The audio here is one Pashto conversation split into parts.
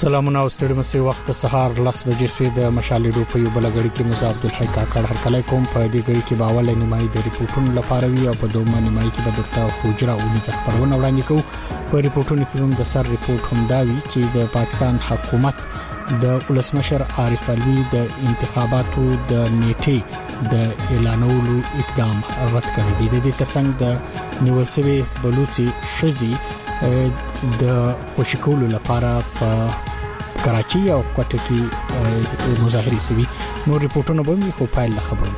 سلامونه او ستړي مسي وخت سهار 10 بجې سوي د مشالې ډو په یو بلګړی کې مزه عبدالحی کاکړ هر کله کوم په دې غړي کې باول نیمای د ریپورتونو لپاره وی او په دومره نیمای کې به د حجره او نځخ پرونه وړاندې کوو په ریپورتونو کې هم د سر ریپورت هم داوي چې د پاکستان حکومت د ولسمشر عارف علوی د انتخاباتو د نیټه د اعلانولو اقدام رد کړی دی. د دې ترڅنګ د نیوسوي بلوچي شزي د خوشکولو لپاره په کراچي او کوټه کې مظاهره سوي. نور ریپورتونه به موږ په پایله خبرونه.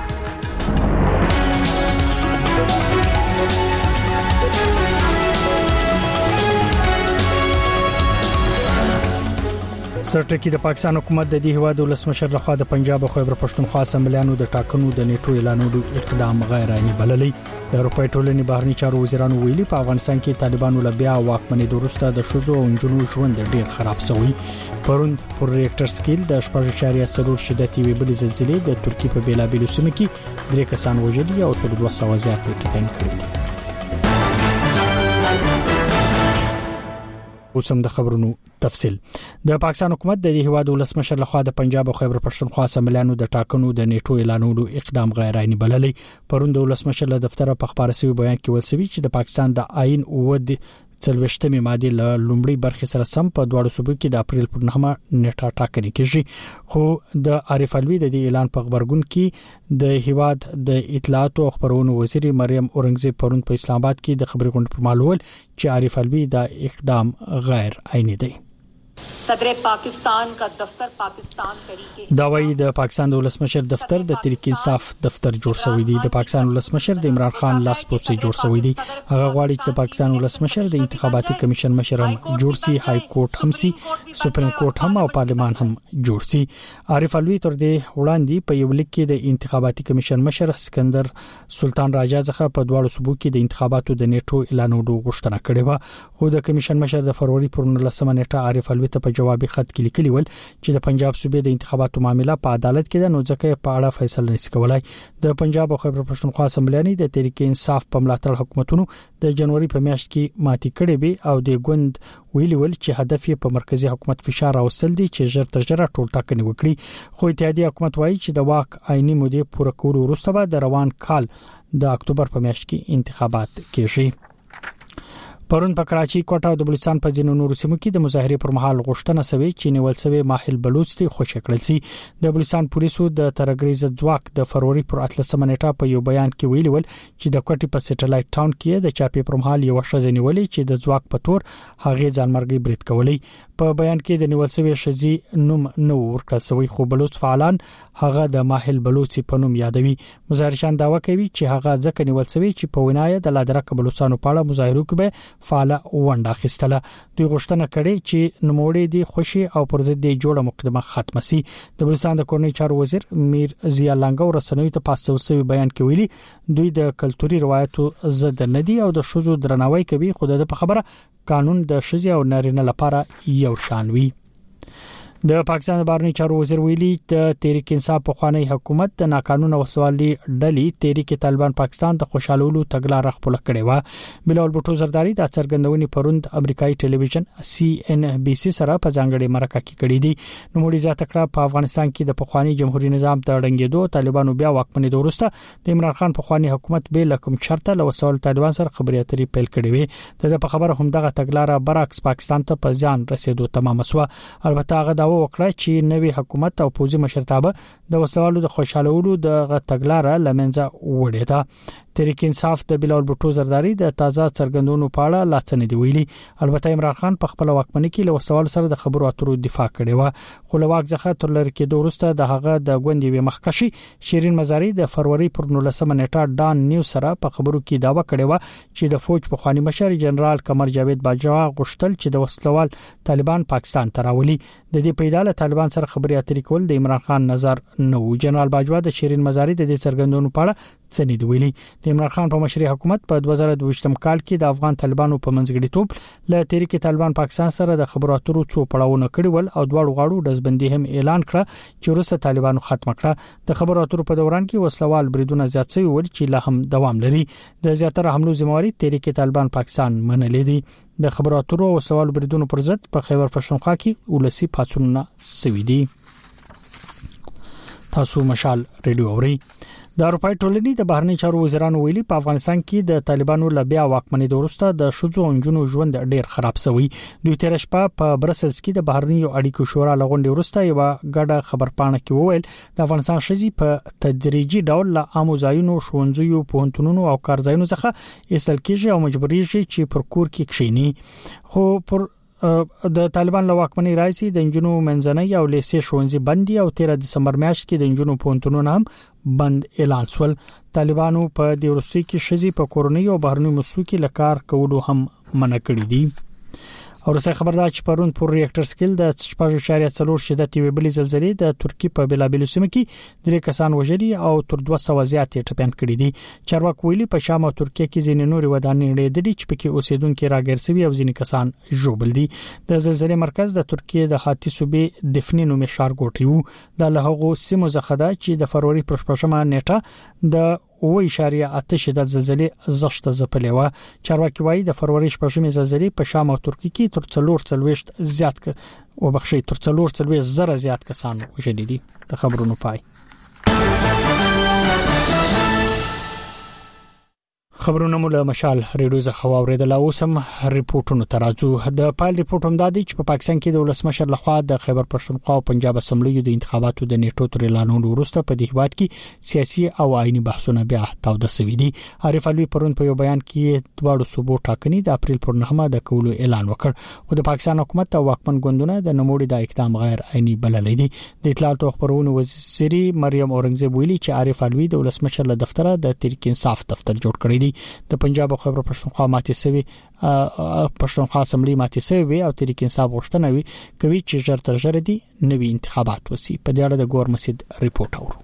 سرټکی د پاکستان حکومت د دې هواد ولسمشر لخوا د پنجاب او خیبر پښتونخوا اسمبلیانو د ټاکنو د نیټو اعلانولو اقدام غیر عیني بللی. د اروپای ټولنې بهرنی چارو وزیرانو ویلي په افغانستان کې طالبانو له بیا واکمنۍ وروسته د شوزو او انجونو ژوند ډیر خراب شوی. پرون پر ریکټر سکیل د 4.4 شدت وی بل زلزلې د ترکیه په بیلابیلو سیمو کې 3 کسان وژلي او تر 200 زیات ټپيان کړي. اوسم د خبرونو تفصيل. د پاکستان حکومت د دې هواد ولسمشر لخوا د پنجاب او خیبر پښتونخوا اسمبلیانو د ټاکنو د نیټو اعلانولو اقدام غیر عیني بللی. پرون د ولسمشر له دفتر په خبري سوي بیان کې ولسوي چې د پاکستان د آئین او د څلويشتمې ماده له لومړی برخې سره سم په دواړو صوبو کې د اپریل پر 9 نیټه ټاکنې کیږي. خو د عارف علوی د دې اعلان په خبرګون کې د هیواد د اطلاعات او خبرونو وزیر مریم اورنګزیب پرون په اسلام آباد کې د خبري غونډې پر مالول چې عارف علوی دا اقدام غیر عیني دی. صدر پاکستان کا دفتر پاکستان طریقې دا وایي د پاکستان د ولسمشر دفتر د تحریک انصاف دفتر جوړ شوی دی. د پاکستان ولسمشر د عمران خان لاس پوڅي جوړ شوی دی. هغه غواړي چې د پاکستان ولسمشر د انتخاباتي کمیشن مشر هم جوړ شي، های کورټ هم سي، سپریم کورټ هم او پارلمان هم جوړ شي. عارف علوی تر دې وړاندې په یو لیک کې د انتخاباتي کمیشن مشر اسکندر سلطان راجا څخه په دواړو صوبو کې د انتخاباتو د نیټو اعلانولو غوښتنه کړې و. خو د کمیشن مشر د فروری پر 19 نیټه عارف علوی ته په جوابي خط کې لیکلي ول چې د پنجاب صوبې د انتخاباتو معاملې په عدالت کې د نو ځکه په اړه فیصله نشي کولای. د پنجاب او خیبر پښتونخوا اسمبلیانې د تحریک انصاف په ملاتړ حکومتونو د جنوري په میاشت کې ماتې کړې به او د ګوند ویلي ول چې هدف یې په مرکزی حکومت فشار راوستل دي چې ژر تر ژره ټول ټاکنې وکړي. خو اتحادیه حکومت وایي چې د واک آئینی مودې پوره کولو وروسته به د روان کال د اکتوبر په میاشت کې انتخابات کیږي. پرون په کراچي، کوټه او د بلوچستان په ځینو نورو سیمو کې د مظاهره پر مهال غوښتنه شوې چې نیول شوی ماحل بلوچ ته خوشی کړل شي. د بلوچستان پولیسو د ترګریز ځواک د فروری پر 13 نیټه په یو بیان کې ویلي ول چې د کوټې په سټلایټ ټاون کې د چاپی پر مهال یو شذ نیولې چې د ځواک په تور هغه ځانمرګي برید کولې. په بیان کې د نیول شوی شذي نوم نو ورکړل شوی، خو بلوچ فعالان هغه د ماحل بلوچ په نوم یادوي. مظاهرشان داوا کوي چې هغه ځکه نیول شوی چې په وینایه د لادرک بلوچستان په اړه مظاهرو کې به فعال ونډه اخیستله. دوی غوښتنه کړې چې نوموړي د خوشي او پر ضد د جوړه مقدمه ختمه سي. د بلوچستان د کورنۍ چارو وزیر میر ضیا لنګو رسنوي ته پاسو سوي بیان کې ویلي دوی د کلتوري روایتو ضد نه دي او د شذو درناوی کوي، خو د خبره قانون د شذ او نارینه لپاره یو شان وي. د پاکستان بهرنی چارو وزیر ویلي د تحریک انصاف په خوانی حکومت د ناقانونه وسوالي ډلې تحریک طالبان پاکستان د خوشالولو تګلارې خپل کړې و. بلال بوټو زرداری د څرګندونې پروند امریکایي ټلویزیون CNBC سره په ځانګړي مرکه کې کړې دي. نو مړي ذات کړه په افغانستان کې د پخوانی جمهوریت نظام ته ړنګېدو طالبانو بیا واکمنۍ وروسته د عمران خان پخوانی حکومت به لکم شرطه له وسوال طالبان سره خبرې اترې پیل کړې وي. د په خبره هم دغه تګلارې برعکس پاکستان ته په ځان رسیدو تمام شو. البته هغه دا وکړه چې نوې حکومت او پوزي مشرتابه د وسوالو د خوشالولو د تګلارې لمنځه وړي ده. تحریک انصاف د بلال بوټو زرداری د تازه څرګندونو په اړه لاڅنې دی ویلي. البته عمران خان په خپل واکمنۍ کې له وسوالو سره د خبرو اترو دفاع کړې و، خو له واک څخه تر لری کې وروسته د هغه د ګوندې مخکشي شیرین مزاری د فروری پر 19 نیټه ډان نیو سره په خبرو کې داوا کړې و چې د فوج په خواني مشر جنرال قمر جاوید باجوا غوښتل چې د وسلوال طالبان پاکستان ته راولي. د دې پیداله طالبان سره خبرې اترې کول د عمران خان نظر نو. جنرال باجوا د شیرین مزاری د دې څرګندونو په اړه سند ویلي د عمران خان په مشرۍ حکومت په 2022م کال کې د افغان طالبانو په منځګړیتوب له تحریک طالبان پاکستان سره د خبرو اترو څو پړاوونه کړي ول او دواړو غاړو دزبندي هم اعلان کړ چې وروسته طالبانو ختم کړه د خبرو اترو په دوران کې وسلوال بریدونه زیات شوي ول چې لا هم دوام لري د زیاتره حملو ذمہواری تحریک طالبان پاکستان منلې دي د خبرو اترو او سوال بریدونو پر ضد په خیبر پښتونخوا کې ولسی پاتونونه سوي دي تاسو مشال ریډیو اوري د اروپای ټولنې د بهرنی چارو وزیرانو ویلي په افغانستان کې د طالبانو لبیا واکمنۍ د وروسته د شذو انجونو ژوند ډیر خراب شوی دوی تیر شپه په برسلز کې د بهرنی اړیکو شورا لغونډې وروسته یو غډه خبرپاڼه کې وویل د افغانستان شذي په تدریجي ډول له اموزایونو شونځیو پونتونونو او کارځایونو څخه ایستل کېږي او مجبورېږي چې پر کور کې کښینی خو پر د طالبان له واکمنۍ راځي د انجونو منځنۍ او لیسې شونځي بندي او 13 دسمبر میاشت کې د انجونو پونتونونو هم بند اعلان شول طالبانو په دې وروستي کې شذي په کورنۍ او بهرنی مسوکي لکار کولو هم منع کړی دي او رسای خبردار چې پرون پر ریاکټر سکیل د 4.4 شدت یو بلی زلزلې د ترکی په بلابل سیمه کې درې کسان وژلي او تر 200 زیات ټپيان کړي دي چارواکي ویلي په شام او ترکیه کې ځینې نورې ودانۍ لري چې پکې اوسیدونکو راګرځوي او ځینې کسان ژوبل دي د زلزلې مرکز د ترکیه د هاتی صوبې دفنې نومې ښار ګوټیو د لهغو سیمو څخه ده چې د فروری پر 15مه نیټه د 0.8 شدت زلزلې زښت زپلې و چارواکي وایي د فروری 15مه زلزلې په شام او ترکیه کې تر 440 زیات وبخښي تر 440 زره زیات کسان وژل دي د خبرونو پای خبرونه مو له مشال ریډیو څخه واوریدل او سم ریپورتونو ترازو د پال ریپورت هم دادی چې په پاکستان کې د ولسمشر لخوا د خیبر پښتونخوا او پنجاب اسمبلیو د انتخاباتو د نیټو تر اعلانولو وروسته په دې هیواد کې سیاسي او آئینی بحثونه بیا تاوده شوي دي عارف علوي پرون په یو بیان کې دواړو صوبو ټاکنې د اپریل پر 9مه د کولو اعلان وکړ خو د پاکستان حکومت او واکمن ګوندونه د نموړي د اقدام غیر آئینی بللې دي د اطلاعات او خبرونو وزیري مریم اورنګزیب ویلي چې عارف علوي د ولسمشر له دفتر د تحریک انصاف دفتر جوړ کړی دی د پنجاب او خیبر پښتونخوا ماتې سوي پښتونخوا اسمبلی ماتې سوي او تحریک انصاف غوښتنه کوي چې ژر تر ژره دي نوي انتخابات وسی په دې اړه د ګور مسجد ریپورت اورو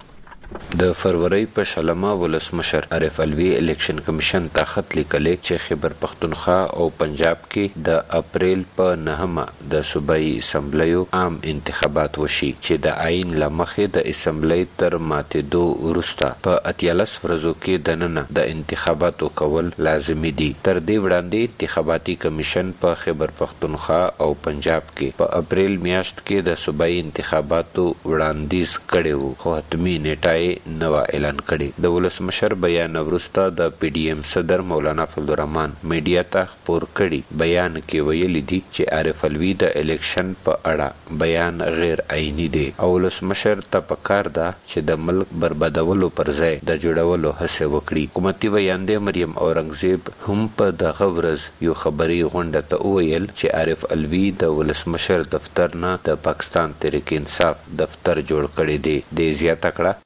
د فروری په شلمه ولسمشر عارف علوي الیکشن کمیشن ته خط لیکلی چې خیبر پښتونخوا او پنجاب کې د اپریل په 9مه د صوبایي اسمبلیو عام انتخابات وشي چې د آئین لمخې د اسمبلی تر ماتېدو وروسته په 18 ورځو کې د نن د انتخاباتو کول لازمي دي تر دې وړاندې انتخاباتي کمیشن په خیبر پښتونخوا او پنجاب کې په اپریل میاشت کې د صوبایي انتخاباتو وړاندیز کړي وو خو حتمی نیټه نو اعلان کړي د ولسمشر بیان وروسته د پی ډی ایم صدر مولانا فضل الرحمن میډیا ته خبر کړي بیان کې ویلي دي چې عارف علوي د الیکشن په اړه بیان غیر آئینی دی او ولسمشر ته پکار ده چې د ملک بربادولو پر ځای د جوړولو هڅه وکړي حکومتي ویاندې مریم اورنګزیب هم په دغه ورځ یو خبري غونډه ته ویل چې عارف علوي د ولسمشر دفتر نه د پاکستان تحریک انصاف دفتر جوړ کړی دی د زیاته کړه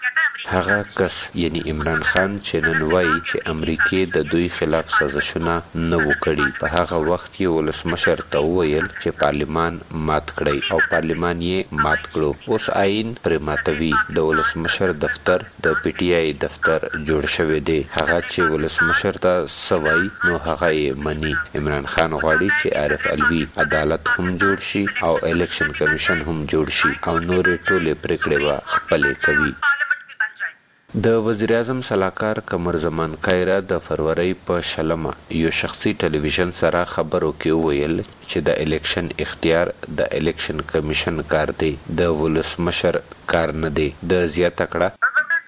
هغه کس یعنی عمران خان چې نن وایي چې امریکای د دوی خلاف سازشونه نه وکړي په هغه وخت کې ولسمشر ته ویل چې پارلیمان مات کړي او پارلیمان یې مات کړو اوس آئین پر ماتوي د ولسمشر دفتر د پی ټی آی دفتر جوړ شوی دی هغه چې ولسمشر ته سوای نو هغه یې مني عمران خان غواړي چې عارف علوي عدالت هم جوړ شي او الیکشن کمیشن هم جوړ شي او نور ټول پریکړې خپل کوي د وزیر اعظم صلاحکار قمر زمان کایرا د فروری په شلمه یو شخصي ټلویزیون سره خبرو کې ویل چې د الیکشن اختیار د الیکشن کمیشن کار دی د ولسمشر کار نه دی د زیاته کړه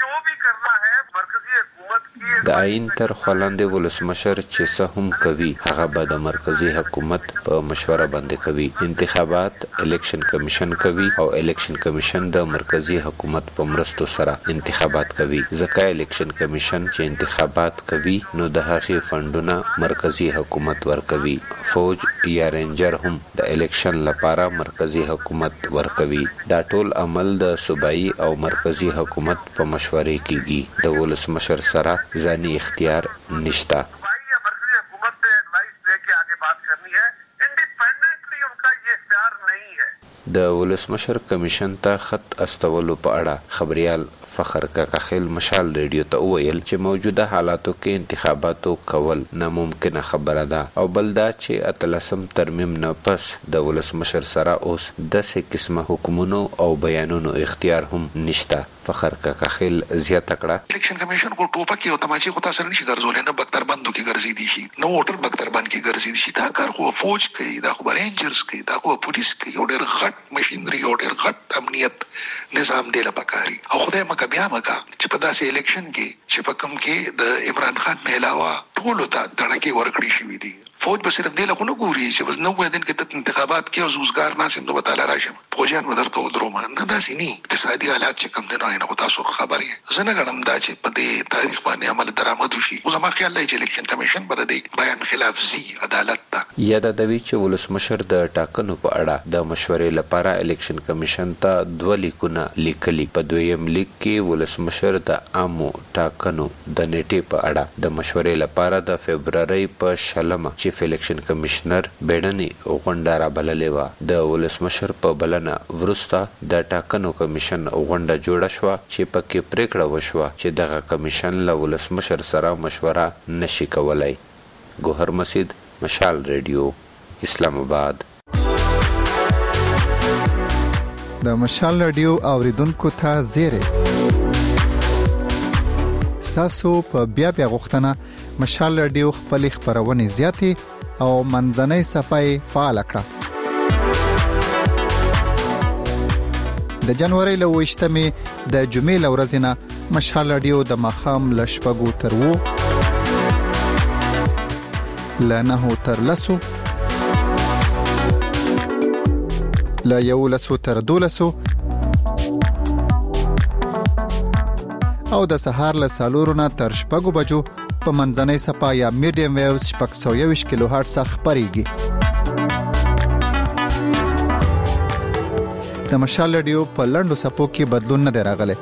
د آئین تر خلاندې ولسمشر چې څه هم کوي هغه به د مرکزی حکومت په مشوره باندې کوي انتخابات الیکشن کمیشن کوي او الیکشن کمیشن د مرکزی حکومت په مرستو سره انتخابات کوي ځکه الیکشن کمیشن چې انتخابات کوي نو د هغې فندونه مرکزی حکومت ورکوي فوج یا رینجر هم د الیکشن لپاره مرکزی حکومت ورکوي دا ټول عمل د صوبایي او مرکزی حکومت په مشورې کیږي د ولسمشر سره ځاني اختیار نشتا د ولسمشر کمیشن ته خط استولو په اړه خبريال فخر کاکاخیل مشال ریډیو ته وویل چې موجوده حالاتو کې انتخاباتو کول ناممکنه خبره ده او بل دا چې اتلسم ترمیم نه پس د ولسمشر سره اوس داسې قسمه حکمونو او بیانونو اختیار هم نشته. فخر کاکاخیل زیاته کړه الیکشن کمیشن کو ټوپک او تماچې کو تاسو نشي ګرځولې نه بختر بندو کې ګرځي دي شي نو ووټر بختر بند کې ګرځي دي شي دا کار خو فوج کوي دا خو رینجرز کوي دا خو پولیس کوي او ډېر غټ ماشينري او ډېر غټ امنیت نظام دی لپاره او خدای مکه بیا مکه چې په داسې الیکشن کې چې په کوم کې د عمران خان نه علاوه ټول ته دړکې ورکړي شوې دي. فوج به صرف دی له کو نه ګوري چې بس نو دین کې ته انتخابات کې او روزګار نه سم نو وتعالى راشم فوجان ودرته ودرومه نه داسې نه اقتصادي حالات چې کم دي نه تاسو خبرې زنه غړم دا چې په دې تاریخ باندې عمل درآمد وشي او زما خیال دی چې الیکشن کمیشن پر دې بیان خلاف زی عدالت ته یاد دوی چې ولسمشر د ټاکنو په اړه د مشورې لپاره الیکشن کمیشن ته 2 لیکونه لیکلي. په دویم لیک کې ولسمشر د عامو ټاکنو د نیټې په اړه د مشورې لپاره د فبرवरी په شلمه چیف الیکشن کمشنر بیډنی غونډه را بللې و. د ولسمشر په بلنه ورسته د ټاکنو کمیشن غونډه جوړه شو چې پکې پریکړه وشوه چې دغه کمیشن له ولسمشر سره مشوره نشي کولای. ګوهر مسید، مشال ریډیو، اسلام آباد. د مشال ریډیو اوریدونکو ته زیره ستاسو په بیا غوښتنه مشال ریډیو خپل خبرونه زیاتې او منځنۍ صفحه فعال کړه. د جنوري له 28مې د جمعې لورځ نه مشال ریډیو د مخام لشپګو تر وو لنه تر لسو لا یو لسو تر دولسو او د سهار له سالورونه تر شپږو بجو په منځنۍ صفحه یا میډیم ویوز 620 کیلو هرتز خبريږي. د مشال ریډیو په لندو صفو کې بدلون نه راغلی.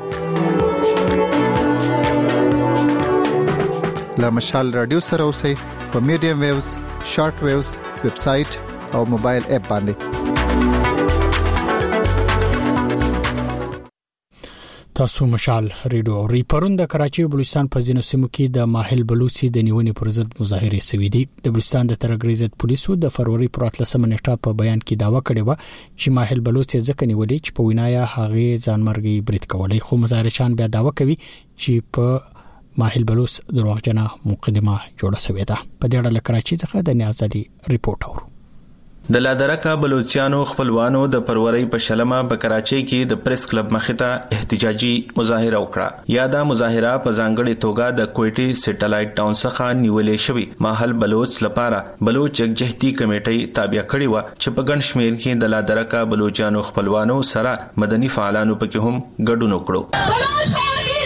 له مشال ریډیو سره اوسئ په میډیم ویوز، شارټ ویوز، ویب سټ او موبایل اپ باندې. تاسو مشال ریډیو ری پرون د کراچي بلوچستان په ځینو سیمو کې د ماهل بلوچي د نیونې پر ضد مظاهره شوې دي. د بلوچستان د ترګریز پولیسو د فروری پر 13 نیټه په بیان کې داوا کړې و چې ماهل بلوچي ځکه نیولې چې په وینایا هغه ځانمرګي برید کولای، خو مظاهرچان بیا داوا کوي چې په ماهل بلوچ دروغجنه مقدمه جوړه شوې ده. په دې اړه کراچي څخه د نیاز علي ریپورت اورو. د لادرکا بلوچستانو خپلوانو د فروری په شلمه په کراچي کې د پریس کلب مخته احتجاجي مظاهره وکړه. یاده مظاهره په ځانګړي توګه د کوټي سټلایټ ټاون څخه نیولې شوې ماهل بلوچ لپاره بلوچ جهتي کمیټې تابع کړې و چې په ګڼ شمېر کې د لادرکا بلوچستانو خپلوانو سره مدني فعالانو پکې هم ګډون وکړو.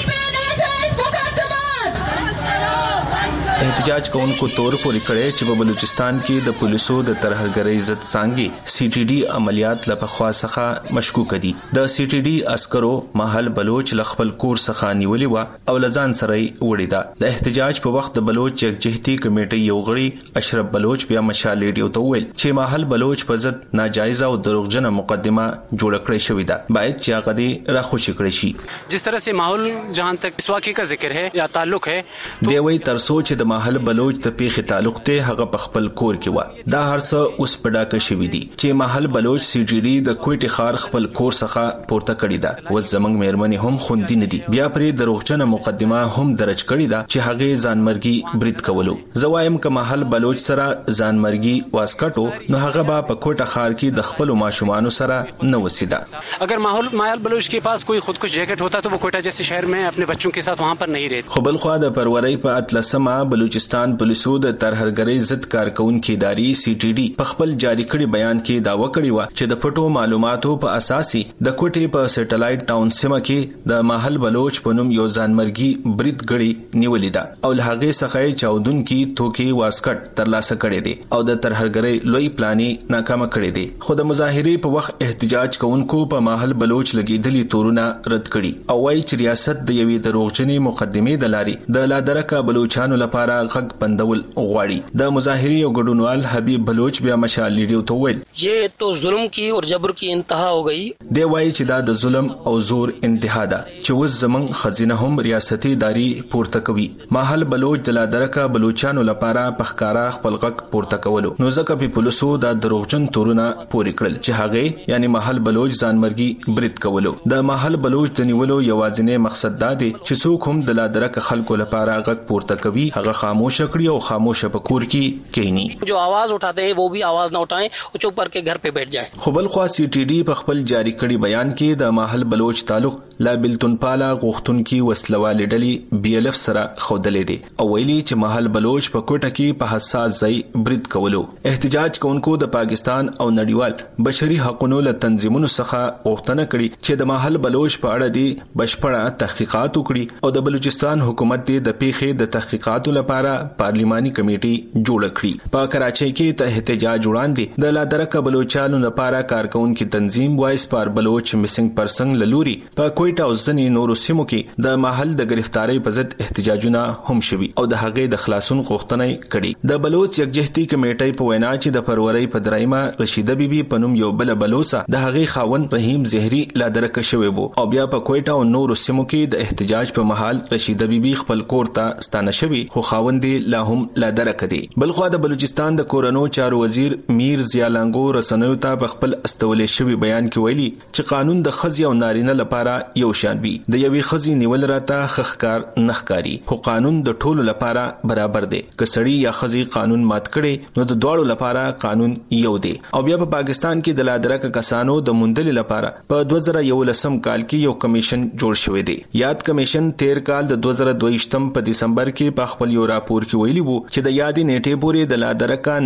احتجاج کوونکو تور پورې کړي چې په بلوچستان کې د پولیسو د ترهګرۍ ضد څنګه سی ټي ډي عملیات لپاره څخه مشکوک دي. د سی ټي ډي عسکرو ماهل بلوچ لخپل کور څخه نیولې و او لزان سره وړي ده. د احتجاج په وخت د بلوچ جهتي کمیټې یو غړي اشرف بلوچ بیا مشال ریډیو ته ویل چې ماهل بلوچ په ضد ناجایز او دروغجنه مقدمه جوړ کړې شوې ده، باید چې هغه دې راخوشي کړی شي. جس طرح سے ماحول جہاں تک اس واقعے کا ذکر ہے یا تعلق ہے دی وی تر سوچ د ماهل بلوچ ته پیخي تعلق ته هغه په خپل کور کې و. دا هرڅه اوس په ډاکه شوې دي چې ماهل بلوچ سی ټي ډي د کوټي خار خپل کور څخه پورته کړی ده. و زمنګ مېرمنې هم خوندې نه دي، بیا پرې دروغجنه مقدمه هم درج کړی ده چې هغه ځانمرګي برید کولو. زوایم ک ماهل بلوچ سره ځانمرګي واسکټو نو هغه به په کوټه خار کې د خپل ماشومان سره نه وسیدا. اگر ماهل بلوچ کے پاس کوئی خودکش جیکٹ ہوتا تو وہ کوئٹہ جیسے شہر میں اپنے بچوں کے ساتھ وہاں پر نہیں رہتے. خو بل خو د فروری په 13 بلوچستان پولیسو د ترهګرۍ ضد کارکونکو ادارې سی ټي ډي په خپل جاری کړي بیان کې داوا کړی و چې د پټو معلوماتو په اساسي د کوټي په سټلایټ ټاون سیمه کې د ماهل بلوچ په نوم یو ځانمرګي برید غړي نیولې ده او له هغه څخه چاودون کې توکي واسکټ ترلاسه کړي دي او د ترهګرۍ لوی پلاني ناکام کړي دي. خو د مظاهره په وخت احتجاج کوونکو په ماهل بلوچ لګیدلي تورونه رد کړي او وايي چې ریاست د یوې دروغجنې مقدمې د لاري د لادرکا بلوچستانو لپاره لپاره غږ بندول غواړي. د مظاهرې او ګډونوال حبیب بلوچ بیا مشال لیډیو ته ویل یہ تو ظلم کی اور جبر کی انتہا ہو گئی. دی وایي چې دا د ظلم او زور انتها ده چې وز زمون خزینه هم ریاستي اداري پورته کوي. ماحل بلوچ د لادرکه بلوچانو لپاره پخکارا خپل غږ پورته کولو نو ځکه په پولیسو د دروغجن تورونه پوري کړل چې هغه یعنی ماحل بلوچ ځانمرګي برید کولو. د ماحل بلوچ د نیولو یوازینی مقصد دا دی چې څوک هم د لادرکه خلکو لپاره غږ پورته کوي هغه خاموش کړي او خاموش پکور کې کینی. جو आवाज उठाते हैं वो भी आवाज न उठाएं और चुप करके घर पे बैठ जाएं. خو بل خو سی ټي ډي په خپل جاری کړي بیان کې د ماحل بلوچ تعلق لا بلتون پالا غوښتون کې وسلوالې ډلې BLF سره خودلې دي او ویلي چې ماحل بلوچ په کوټه کې په حساس ځای برید کولو. احتجاج کوونکو د پاکستان او نړیوال بشري حقوقو له تنظیمونو څخه غوښتنه کړې چې د ماحل بلوچ په اړه دي بشپړه تحقیقات وکړي او د بلوچستان حکومت د پیښې د تحقیقاتو لپاره پارلیماني کمیټي جوړ کړي. په کراچۍ کې ته احتجاج وړاندې د لادرکه بلوچانو لپاره کارکونکو تنظیم وایس پار بلوچ میسنګ پرسن لوري په کوټه او ځنی نورو سیمو کې د ماحل د گرفتاری په ضد احتجاجونه هم شوي او د هغې د خلاصون غوښتنه کړي. د بلوچ یکجهتي کمیټې په وینا چې د فروری په درایمه رشیده بیبي په نوم یو بل بلوچا د هغې خاون رحیم زهري لادرکه شوی وو او بیا په کوټه او نورو سیمو کې د احتجاج په محل رشیده بیبي خپل کور ته ستانه شوی خو خاوند لا هم لادرکه دی. بلخو د بلوچستان د کورونو چارو وزیر میر ضیالانګو رسنیو ته په خپل استولې شوی بیان کې ویلي چې قانون د خزي او نارینه لپاره یو شان وي. د یوې خزي نیول راته خخکار نخکاری خو قانون د ټولو لپاره برابر دی. که سړی یا خزي قانون مات کړي نو د دوړو لپاره قانون یو دی. او بیا په پاکستان کې د لادرکه کسانو د موندل لپاره په 2011 کال کې یو کمیشن جوړ شوی دی. یاد کمیشن 13 کال د 2022 په دسمبر کې په خپل یو راپور کې ویلي وو چې د یادې نیټې پورې د لادرکه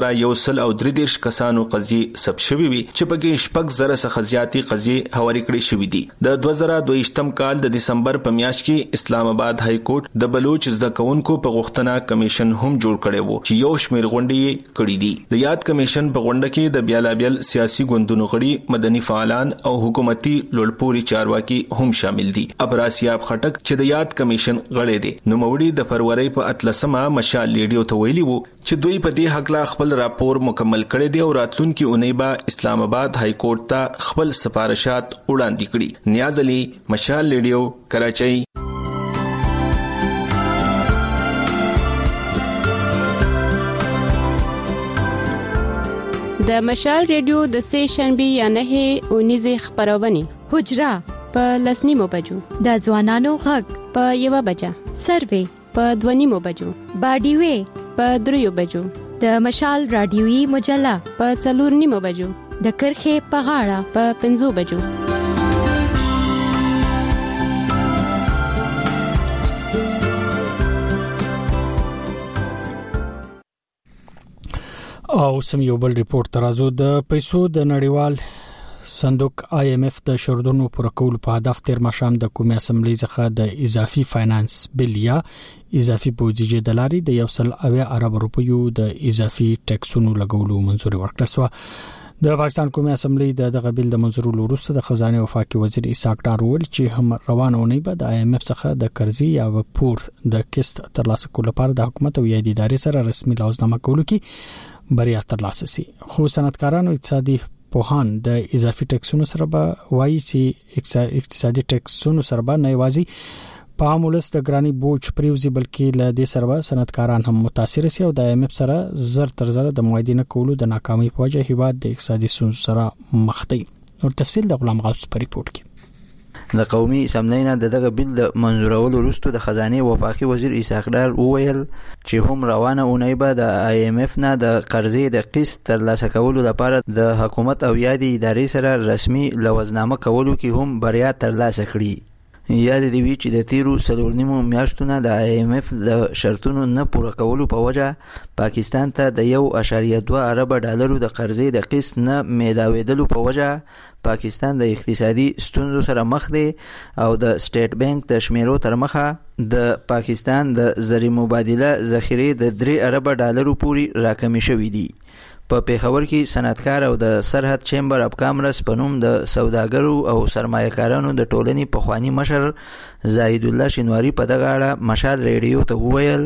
9133 کسانو قضیې ثبت شوې وي چې پکې شپږ زره څخه زیاتې قضیې هواري کړې شوې دي. د 2022 کال د دسمبر په میاشت کې اسلام آباد های کورټ د بلوچ زده کوونکو په غوښتنه کمیشن هم جوړ کړی وو چې یو شمېر غونډې کړې دي. د یاد کمیشن په غونډه کې د بیلابل سیاسي ګوندونو غړي مدني فعالان او حکومتي لوړپوړي چارواکي هم شامل دي. ابراسیاب خټک چې د یاد کمیشن غړی دی نو موړي د فروری په 13مه مشال لیډیو ته ویلي وو چې دوی په دې حق لا خپل راپور مکمل کړی دی او راتلونکي اونۍ به اسلام آباد های کورټ ته خپل سفارشات وړاندې کړي. نیاز علي مشال لیډیو کراچۍ. د مشال ریډیو د سه شنبه یا 9 خبرونه حجرا په لسنیمو بجو د ځوانانو غږ په 1 بجه سروي په 2 بجو باډیوي په 3 بجو د مشال رادیوي مجله په 4 بجو د کرخه په غاړه په 5 بجو. او سم یو بل ریپورت ترازو د پیسو د نړیوال صندوق IMF د شردونو پر کول په هدف تیر مشام د قومي اسمبلی څخه د اضافي فاینانس بل یا اضافي بودیجه د لاري د 1.8 ارب روپیو د اضافي ټیکسونو لګولو منځوري ورکړه سو. د پاکستان قومي اسمبلی د قبیل د منځورولو وروسته د خزانه وفاقي وزیر اسحاق ډار ول چې هم روانونه به د IMF څخه د قرضې یا پور د قسط ترلاسه کولو لپاره د حکومت او یا د ادارې سره رسمي لوازنامه کولو کې بریا ترلاسه سي. خو صنعتکارانو اقتصادي پوهان د اضافي ټیکسونو سره به وایي چې اقتصادي ټیکسونو سره به نه وازي په عامولس د ګرانی بوج پریوزي بلکې ل دې سره صنعتکاران هم متاثر سي او د IMF سره زر تر زر د موادینه کولو د ناکامۍ په وجه هیواد د اقتصادي ستونزو سره مخ دی. نور تفصیل د غلام غوث په ریپورت کې. د قومي اسمبلی نه دغه بل د منځورولو وروسته د خزانه وفاقي وزیر اسحاق ډار وویل چې هم روانه اونۍ به د IMF نه د قرضې د قسط ترلاسه کولو لپاره د حکومت او یا د ادارې سره رسمي لوازنامه کولو کې هم بریا ترلاسه کړي. یاد دی وی چې د تیرو 4 میاشتونو د IMF د شرطونو نه پوره کولو په وجه پاکستان ته د 1.2 ارب ډالرو د قرضې د قسط نه میلاوېدلو په وجه پاکستان د اقتصادي ستونزو سره مخ دی او د سټیټ بانک د شمیرو تر مخه د پاکستان د زری مبادله ذخیره د 3 ارب ډالرو پورې راکمې شوې دي. په پیښور کې صنعتکار او د سرحد چیمبر اف کامرس په نوم د سوداګرو او سرمایه‌کارانو د ټولنې پخوانی مشر زاهد الله شینواری په دغه اړه مشال ریډیو ته وویل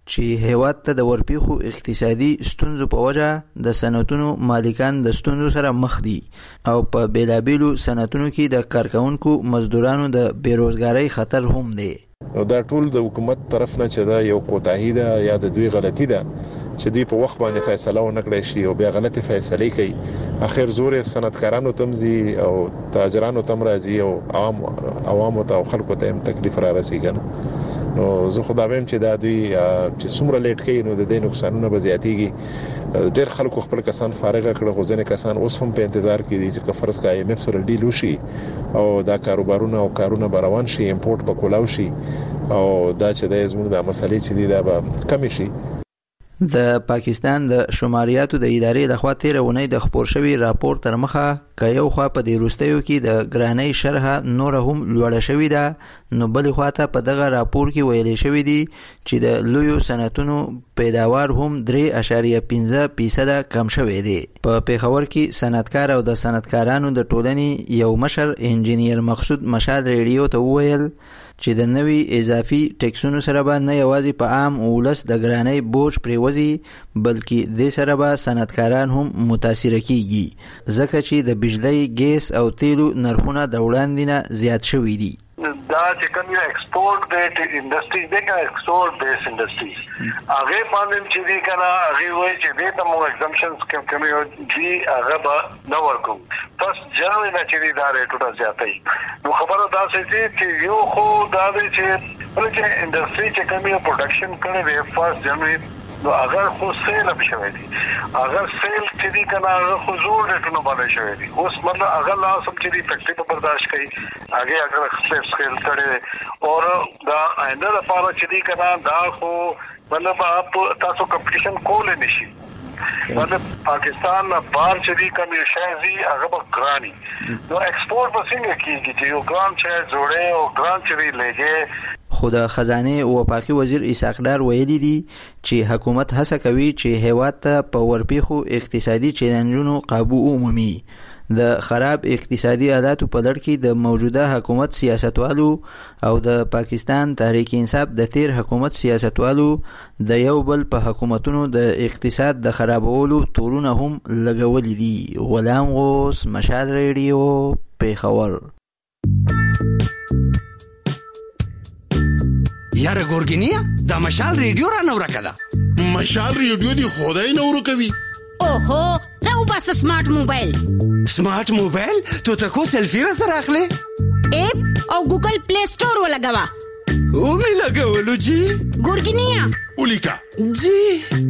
چې هیواد ته د ورپیخو اقتصادي ستونزو په وجه د صنعتونو مالکان د ستونزو سره مخ دي او په بیلابیلو صنعتونو کې د کارکونکو مزدورانو د بیروزګارۍ خطر هم دی. دا ټول د حکومت طرف نه چې دا یو کوتاهی ده یا د دوی غلطي ده چې دوی په وخت باندې فیصله ونکړي شي او بیا غلطي فیصله کوي. اخر زور صنعتکارانو تمزي او تاجرانو تم راځي او عوامو ته او خلکو ته تکلیف را رسیږي. نو زه خو دا وایم چې دا دوی چې څومره لیټ کوي نو د دې نقصانونه به زیاتېږي. ډېر خلکو خپل کسان فارغ کړه خو ځینې کسان اوس هم په انتظار کې دي چې فرض کا IMF سره ډیل وشي او دا کاروبارونه او کارونه روان شي امپورټ په کولاو شي او دا چې د زموږ د مسلې چې دي دا به کم شي. د پاکستان د شماریاتو د ادارې لخوا تیر ونې د خبر شوی راپور تر مخه ک یو خوا په دې روستیو کې د ګرانۍ شرحه نور هم لوړه شوې ده نو بل خوا ته په دغه راپور کې ویل شوی دی چې د لویو صنعتونو پیداوار هم 3.15% کم شوی دی. په پیښور کې صنعتکار او د صنعتکارانو د ټولنې یو مشر انجینیر مقصود مشال ریډیو ته وویل چې د نوي اضافي ټیکسونو سره به نه یوازې په عام ولس د ګرانۍ بوج پریوزي بلکې د سره به صنعتکاران هم متاثر کیږي ځکه چې د بجلی ګیس او تیلو نرخونه د وړاندې نه زیات شوي دي. دا چې کوم یو ایکسپورټ بیس انډستریز دی که ایکسپورټ بیس انډستریز هغه باندې چې دی کنه هغه وایي چې دې ته مو ایگزامشنز کوم یو دی هغه به نو ورکو پس جنوي نه چې دا ریټونه زیاتې نو خبره دا چې یو خو دا دی چې ولکه انډستری چې کوم یو پروډکشن کړي دی فرست جنوي نو اگر خو سیل هم شوی دی اگر سیل چې دی کنه هغه خو زور ریټونه باندې شوی دی اوس مطلب هغه لازم چې دی فیکټری په برداشت کوي هغه اگر سیل کړي اور دا آینده لپاره چې دی کنه دا خو مطلب تاسو کمپټیشن کولای نشي مطلب پاکستان بار چې دی کوم شایزي هغه به ګرانی نو ایکسپورټ به څنګه کیږي چې یو ګران چې جوړه او ګران چې لګي. خو د خزانه او وفاقي وزیر اسحاق ډار ویلي دي چې حکومت هڅه کوي چې هیواد ته په ورپیخو اقتصادي چیلنجونو قابو ومومي. د خراب اقتصادي حالاتو په لړ کې د موجوده حکومت سیاستوالو او د پاکستان تحریک انصاف د تیر حکومت سیاستوالو د یو بل په حکومتونو د اقتصاد د خرابولو تورونه هم لګولي دي. غلام غوث مشال ریډیو پیښور. یاره ګورګینیا دا مشال ریډیو را نور کړه مشال ریډیو دی خدای نور کوي. اوهو راو بس سمارټ موبایل تو تکو سیلفی را سره اخلي اپ او ګوګل پلی سٹور ولګوا او می لګولو جی ګورګینیا ولیکا جی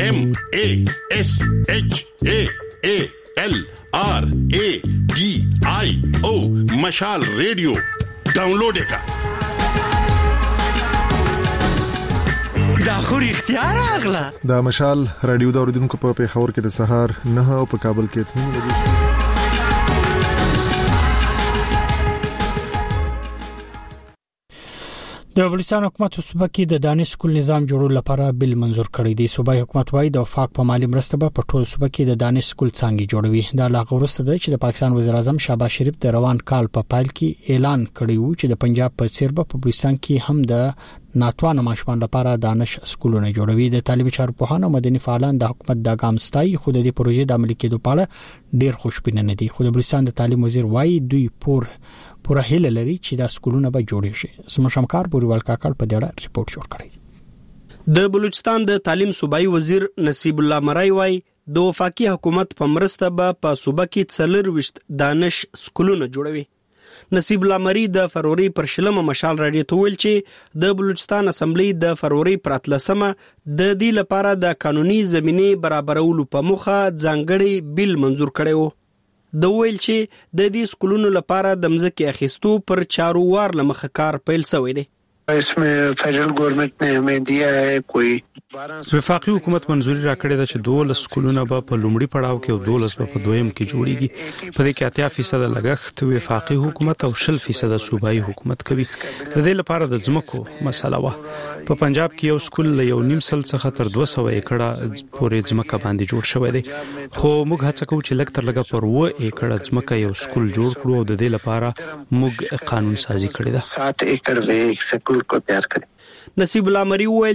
MASHALRADIO مشال ریډیو ډاونلوډ وکړه. دا خو اختیار اغلا دا مشال رادیو د اوریدونکو په پیښور کې د سهار 9 او په کابل کې 3 بجې. د بلوچستان حکومت صوبه کې د دانش سکول نظام جوړولو لپاره بل منزور کړی دی. صوبایي حکومت وايي د وفاق په مالی مرسته به په ټول صوبه کې د دانش سکول څنګه جوړوي. دا لا غوښته ده چې د پاکستان وزیر اعظم شهباز شریف د روان کال په پایل کې اعلان کړی وو چې د پنجاب په څیر په بلوچستان کې هم د ناتوان ماشومان لپاره دانش سکولونه جوړوي. د طالب چارو په هانو مدني فعالان د حکومت د ګامستای خو د دې پروژې د عملي کېدو په اړه ډیر خوشبینه نه دي. خو د بلوچستان د تعلیم وزیر وايي دوی پوره هیله لري چې دا سکولونه به جوړ شي. سمشمکار بوريوال کاکړ په دې اړه ریپورت جوړ کړی. د بلوچستان د تعلیم صوبایي وزیر نصیب الله مرای وايي د وفاقي حکومت په مرسته به په صوبه کې 24 دانش سکولونه جوړوي. نصیب الله مری د فروری پر شلمه مشال رادیو ته ویل چې د بلوچستان اسمبلی د فروری پر 13مه د دې لپاره د قانوني زمينه برابرولو په مخه ځانګړي بیل منزور کړي وو. د ویل چې د دې سکولونو لپاره د مځکې اخیستو پر چارو وار لمخه کار پیل شوی دی. इसमें फेडरल गवर्नमेंट ने हमें दिया है कोई وفاقي حکومت منځوري راکړې ده چې 12 سکولونه به په لومړي پړاو کې او 12 به په دویم کې جوړیږي. په دې کې 80% لګښت وفاقي حکومت او 60% صوبایي حکومت کوي. د دې لپاره د ځمکو مسله و. په پنجاب کې یو سکول له یو نیم سل څخه تر 200 ایکړه پورې ځمکه باندې جوړ شوی دی. خو موږ هڅه کوو چې لږ تر لږه پر 2 ایکړه ځمکه یو سکول جوړ کړو او د دې لپاره موږ قانون سازي کړی ده. 60 ایکړ به یک سکول کو تیار کړی. نصیب الله مری ویل چې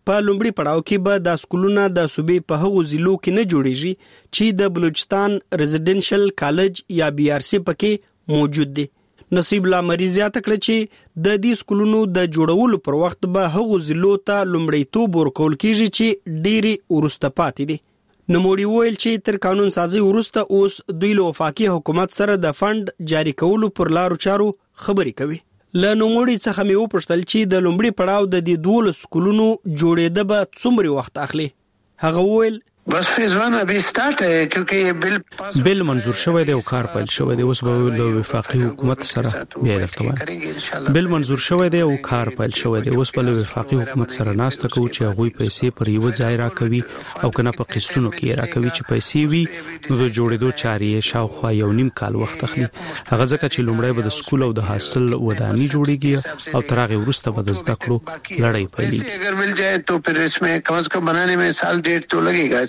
په لومړي پړاو کې به د سکولونو د صوبې په هغو ضلعو کې نه جوړیږي چې د بلوچستان ریزیډنشل کالج یا BRC پکې موجود دي. نصیب الله مری زیاته کړه چې د دې سکولونو د جوړولو پر وخت به هغو ضلعو ته لومړیتوب ورکول کیږي چې ډېری وروسته پاتې دي. نوموړي وویل چې تر قانون سازي وروسته اوس دوی له وفاقي حکومت سره د فند جاری کولو پر لارو چارو خبرې کوي. له نوموړي څخه مې وپوښتل چې د لومړي پړاو د دې 12 سکولونو جوړېده به څومره وخت اخلي. هغه وویل بس فیز 1 ابھی سٹارٹ ہے کیونکہ بل منظور شوی دی او کار پیل شوی دی. اوس به له وفاقي حکومت سره بیا درته وایم بل منظور شوی دی او کار پیل شوی دی. اوس به له وفاقي حکومت سره ناسته کوو چې هغوی پیسې پر یو ځای راکوي او کنه په قسطونو کې راکوي چې پیسې وي نو د جوړېدو چارې شاوخوا 1.5 کال وخت اخلي. هغه ځکه چې لومړی به د سکول او د هاستل ودانۍ جوړیږي او تر هغه وروسته به د زده کړو لړۍ پیلېږي. اگر مل جائے تو پھر اس میں کم از کم بنانے میں سال ڈیڑھ تو لگے گا.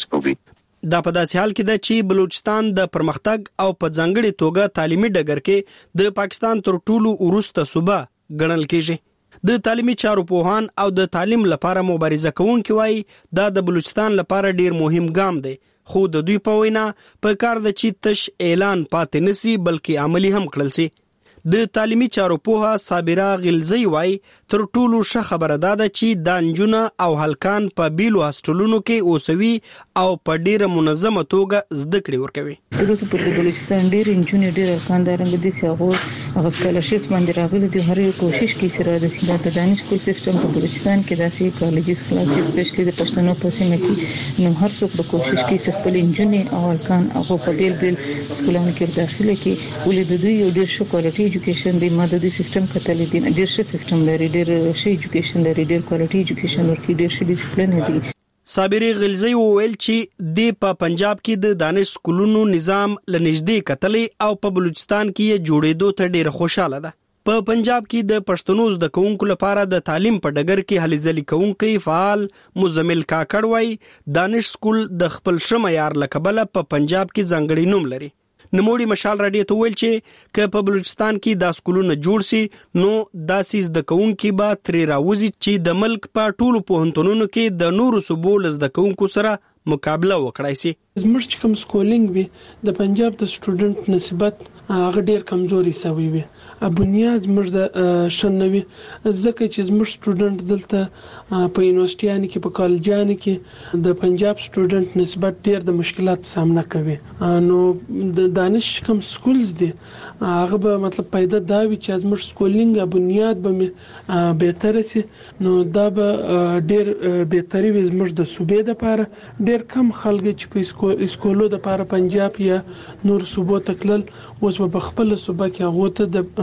دا په داسې حال کې ده چې بلوچستان د پرمختګ او په ځانګړي توګه تعلیمي ډګر کې د پاکستان تر ټولو وروسته صوبه ګڼل کېږي. د تعلیمي چارو پوهان او د تعلیم لپاره مبارزه کوونکي وایي دا د بلوچستان لپاره ډیر مهم ګام دی، خو د دوی په وینا په کار د چې تش اعلان پاتې نسی بلکې عملی هم کړل سي. د تعلیمي چارو پوها صابره غلزی وای تر ټولو ښه خبره ده چې د انجونه او هلکان په بیلو هاستلونو کې اوسوي او په ډیره منظمه توګه زده کړې ورکوي. د روسو په بلوچستان ډیر انجونه ډیر هلکان دارنګ دي چې هغه سکالرشپ باندې راغلي دي. هر یو کوشش کوي چې د سیده دانش سکول سیستم په بلوچستان کې داسې کالجز خلاص سپیشلی د پښتنو په سیمه کې نو هر څوک د کوشش کوي چې خپل انجونه او هلکان هغه په بیل سکولونو کې داخله کړي ولې د دوی یو ډیر ښه کوالټي ایجوکیشن دی. ماده سیستم کتل دي ډیر ښه سیستم لري، ډیر ښه ایجوکیشن لري، ډیر کوالټي ایجوکیشن ورکړي، ډیر ښه ډیسپلین دی. صابری غلزی وویل چې د په پنجاب کې د دانش سکولونو نظام لنږدې کتلې او په بلوچستان کې جوړېدو ته ډیر خوشاله ده. په پنجاب کې د پښتنو زده کوونکو لپاره د تعلیم په ډګر کې هلې ځلې کوونکی فعال مزمل کاکړ وای دانش سکول د خپل شمعیار لکبله په پنجاب کې ځانګړی نوم لري. نموړي مشال راډیو ته ویل چې که په بلوچستان کې دا سکولونه جوړ سي نو داسې زده کوونکي به ترې راوځي چې د ملک په ټولو پوهنتونونو کې د نورو صوبو له زده کوونکو سره مقابله وکړای سي. زموږ چې کوم سکولینګ وي د پنجاب د سټوډنټ نسبت هغه ډیر کمزوري سوی وي. بنیاد زموږ د شنوي ځکه چې زموږ سټوډنټ دلته په یونیورسيټیانو کې په کالجانو کې د پنجاب سټوډنټ نسبت ډیر د مشکلات سامنا کوي. نو د دانش کوم سکولز دي هغه به مطلب پیدا دا وي چې زموږ سکولینګ بنیاد به بهتر سي نو دا به ډیر بهتري وي زموږ د صوبې لپاره. ډیر کم خلک چې په سکولو د لپاره پنجاب یا نور صوبو تکلل اوس په خپل صوبه کې هغه ته د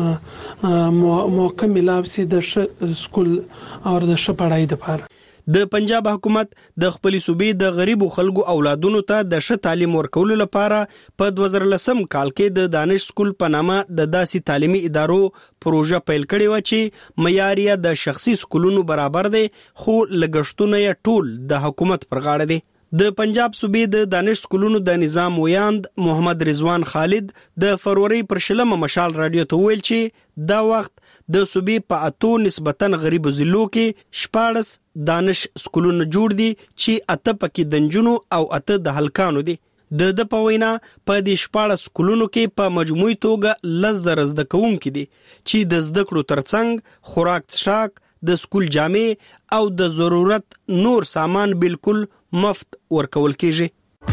موقع ملاو سي د سکول او د شپړای د لپاره. د پنجاب حکومت د خپل صوبې د غریبو خلکو اولادونو ته د ښه تعلیم ورکولو لپاره په 2010 کال کې د دانش سکول په نامه د داسې تعلیمي ادارو پروژه پیل کړې و چې معیار یې د شخصي سکولونو برابر دی خو لګښتونه یې ټول د حکومت پر غاړه دي. د پنجاب صوبې د دانش سکولونو د نظام ویاند محمد رضوان خالد د فروری پر 20 مشال رادیو ته ویل چې دا وخت د صوبې په 8 نسبتاً غریب ضلعو کې 14 دانش سکولونه جوړ دي چې 8 پکې د نجونو او 8 د هلکانو دي. د په وینا په دې 14 سکولونو کې په مجموعي توګه 10,000 زده کوونکي دي چې د زده کړو ترڅنګ خوراک څښاک د سکول جامې او د ضرورت نور سامان بالکل مفت ورکول کیږي.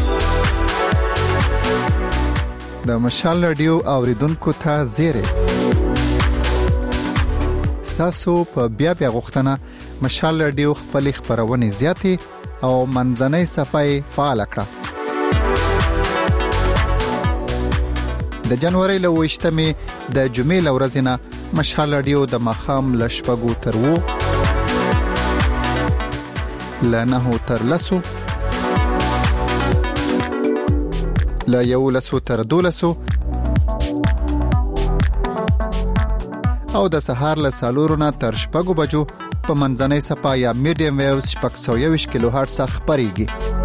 د مشال رادیو اوریدونکو ته زیره ستاسو په بیا غوښتنه مشال رادیو خپل خبرونه زیاتې او منځنۍ صفای فعال کړه. د جنوري له 28مې د جمعې لورځ نه مشال رادیو د مخام لشپګو تر وو لنه تر لسو لا یو لسو تر دولسو او د سهار له سالورونه تر شپږو بجو په منځنۍ صفا یا میډیم ویوز 620 کیلو هرتز خبريږي.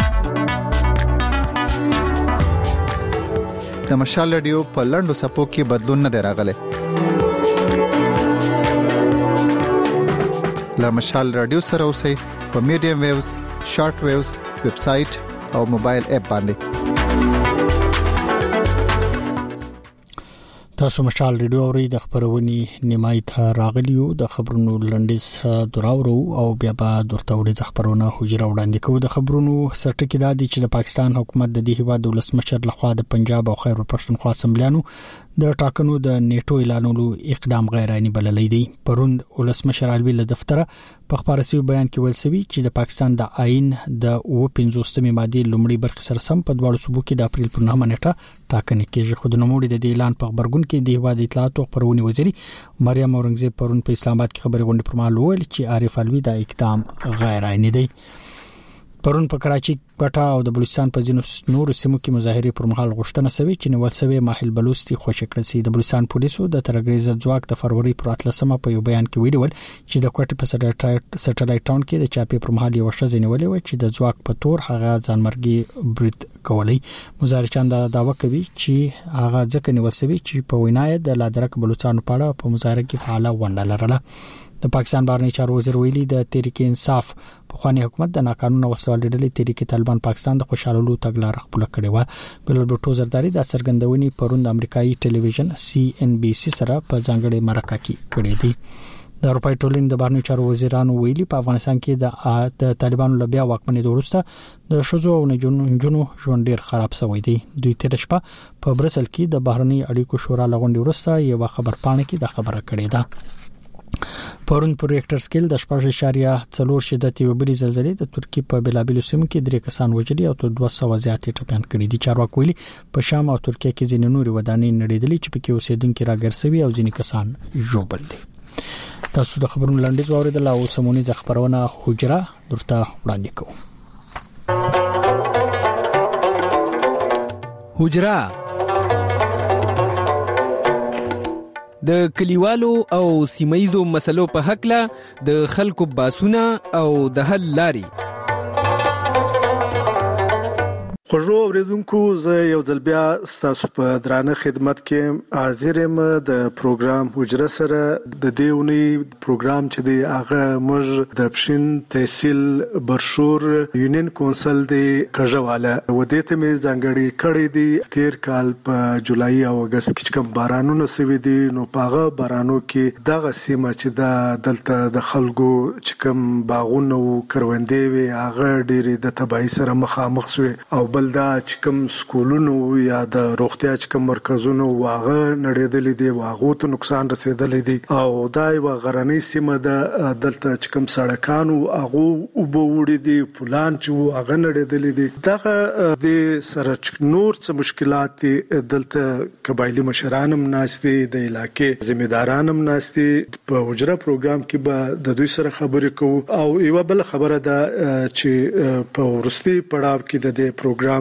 د مشال رادیو په لندو صفو کې بدلون نه راغلی. له مشال رادیو سره اوسئ په میډیم ویوز، شارټ ویوز، ویب سټ او موبایل اپ باندې. تاسو مشال ریډیو اورئ. د خبرونې نیمای ته راغلیو د خبرونو لنډیز دراورو او بیا به درته وړي خبرونه حجره وړاندې کوو. د خبرونو سرټکی دا دي چې د پاکستان حکومت د دې هیواد د ولسمشر لخوا د پنجاب او خیبر پښتونخوا اسمبلیانو د ټاکنو د نیټو اعلانولو اقدام غیر عیني بللی دی. پرون ولسمشر علوي له دفتره په خبرسي بیان کې ویل شوی چې د پاکستان د آئین د 55مې ماده لومړی برخه سره سم په دواړو صوبو کې د اپریل پر 9 نیټه ټاکنې کېږي. خو د نوموړي د اعلان په خبرګون کې د هیواد اطلاعات او خبرونه وزیر مریم اورنګزیب پرون په اسلام آباد کې خبري غونډه پر مهال ویل چې عارف علوي دا اقدام غیر عیني دی. پرون په کراچي کوټه او د بلوچستان په ځینو نورو سیمو کې مظاهره پر مهال غوښتنه شوې چې نیول شوی ماحل بلوچستي خوشی کړل شي. د بلوچستان پولیسو د ترګریز ځواک د فروری پر 13 په یو بیان کې ویل چې د کوټې په سټلایټ ټاون کې د چاپی پر مهال یو شخص نیولې و چې د ځواک په تور هغه ځانمرګي برید کولی. مظاهرچیان دا دعوا کوي چې هغه ځکه نیول شوی چې په وینایت د لادرک بلوچستان په اړه په مظاهره کې فعال ونډه لرله. د پاکستان بهرنی چارو وزیر ویلي د تحریک انصاف په خواني حکومت د ناقانونه وسوال ډلې تحریک طالبان پاکستان د خوشالولو تګلارې خپل کړې و. بلل بوټو زرداری د څرګندونې پرون د امریکایي ټلویزیون CNBC سره په ځانګړي مرکه کې کړې دي. د اروپای ټولنې د بهرنی چارو وزیرانو ویلي په افغانستان کې د طالبانو لبیا واکمنۍ وروسته د شوزو او نجونو ژوند ډیر خراب شوی دی. دوی تیر شپه په برسل کې د بهرنی اړیکو شورا لغونډې وروسته یو خبرپاڼه کې د خبره کړې ده. پرون پر ریکټر سکیل د 4.4 شدت یو بری زلزلې د ترکیه په بلابل سیمو کې 3 کسان وژلي او تر 200 زیاتې ټپيان کړي دي. چارواکي ویلي په شام او ترکیه کې ځینې نوري ودانۍ نړیدلې چې پکې اوسېدونکو راګرځوي او ځینې کسان ژوبل دي. تاسو د خبرونو لنډیز واوریدل او سمونی ځ خبرونه حجره درته وړاندې کوم. حجره د کلیوالو او سیمایزو مسلو په حق له د خلکو باسونه او د حل لاري. خوږو اوریدونکو زه یو ځل بیا ستاسو په درانه خدمت کې حاضر یم د پروګرام حجره سره. د دېونی پروګرام چې دی هغه موږ د پښین تحصیل برشور یونین کونسل دی کژواله ودې ته مې ځانګړي کړې دي. تیر کال په جولای او اگست کې کوم بارانونه سوي دي نو پاغه بارانو کې دغه سیمه چې دلته د خلکو چې کوم باغونه او کروندې وي هغه ډېری د تبعی سره مخامخ شوي او بل دا چې کوم سکولونو یا د روغتیا چې کوم مرکزونو واغه نړیدلې دي واغه ته نقصان رسیدلې دي او دا یو غرنۍ سیمه ده. دلته چې کوم سړکانو هغه وبوړي دي پلان چې هغه نړیدلې دي. دغه د سره نور څه مشکلات دي. دلته قبایلی مشران هم ناشتي د علاقې ذمہداران هم ناشتي. په حجره پروګرام کې به د دوی سره خبرې کوو او یو بل خبره ده چې په ورستي پړاو کې د دې پروګرام د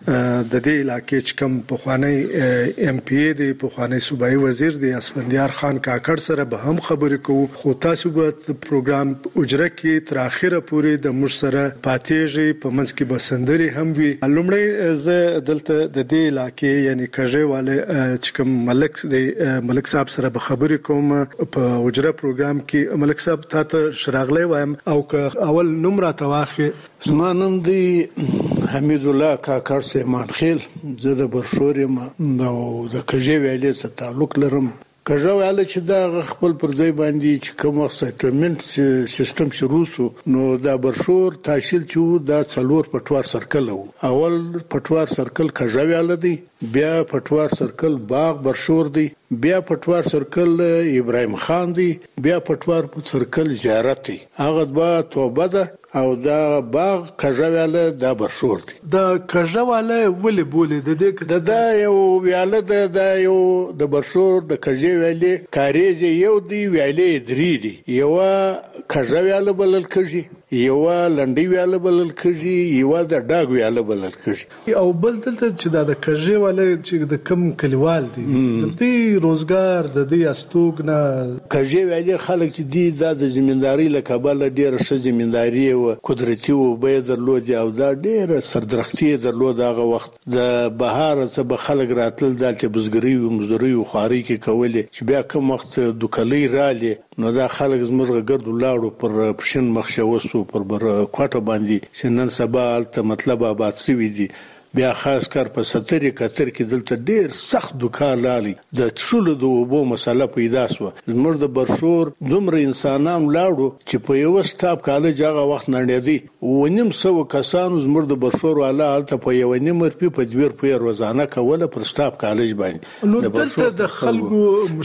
دې علاقې چې کوم په خوانی MP دی په خوانی صوبایي وزیر دی اسفندیار خان کاکړ سره به هم خبرې کوو. خو تاسو به پروګرام اجرا کې تر اخره پورې د موږ سره پاتېږي. په منځ کې به سندري هم وي. لومړی زه دلته د دې علاقې یعنی کژواله چې کوم ملک صاحب سره به خبرې کوم په اجرا پروګرام کې. ملک صاحب تاسو شراغلی وایم او اول نمبر تواخه زما نوم دی حمید الله کاکړ سیمان خیل. زه د برشور یم او د کژې ویلې سره تعلق لرم. کژه ویل چې دا خپل پر ځای باندې چې کوم سټلمنت سیستم شروع شو نو دا برشور تحصیل چې دا څلور پټوار سرکل وو. اول پټوار سرکل کژه ویل دی، بیا پټوار سرکل باغ برشور دی، بیا پټوار سرکل ابراهیم خان دی، بیا پټوار سرکل زیارت دی. هغه با توبه ده او دا باغ کژواله دا برشور دی. دا کژواله ولې بولې د دې دا یو ویاله د یو د برشور د کژې ویلې کاریز یو دی ویلې درې دی. یو کژواله بلل کژي یو لنډي ویاله بلل کېږي یو د ډاګ ویاله بلل کېږي او بل دلته چې د کژې والے چې د کم کلیوال دي د دې روزګار د دې استوګنا کژې ویاله خلک چې دي د زمینداری له کابل ډیر ښه زمینداری او قدرتي او به درلود او دا ډیر سردرختي درلود هغه وخت د بهار څخه به خلک راتل دلته بزګری او مزدوري او خواري کې کولې چې بیا کوم وخت دوکلي رالي نو دا خلک زموږ ګرد لاړو پر پښین مخشوسو پر بر کوټه باندې چې نن سبا الته مطلب آباد سوي دي بیا خاص کار په 70 71 کې دلته ډیر سخت دوکان لالي د ټولو د وبو مسله پیدا شو زموږ د برشور دومره انسانان لاړو چې په یو سټاپ کالج هغه وخت نړیدي ونیم سو کسانو زموږ د برشور والا الته په یو نیم رپی په 2 روپیا روزانه کوله پر سټاپ کالج باندې نو دلته د خلکو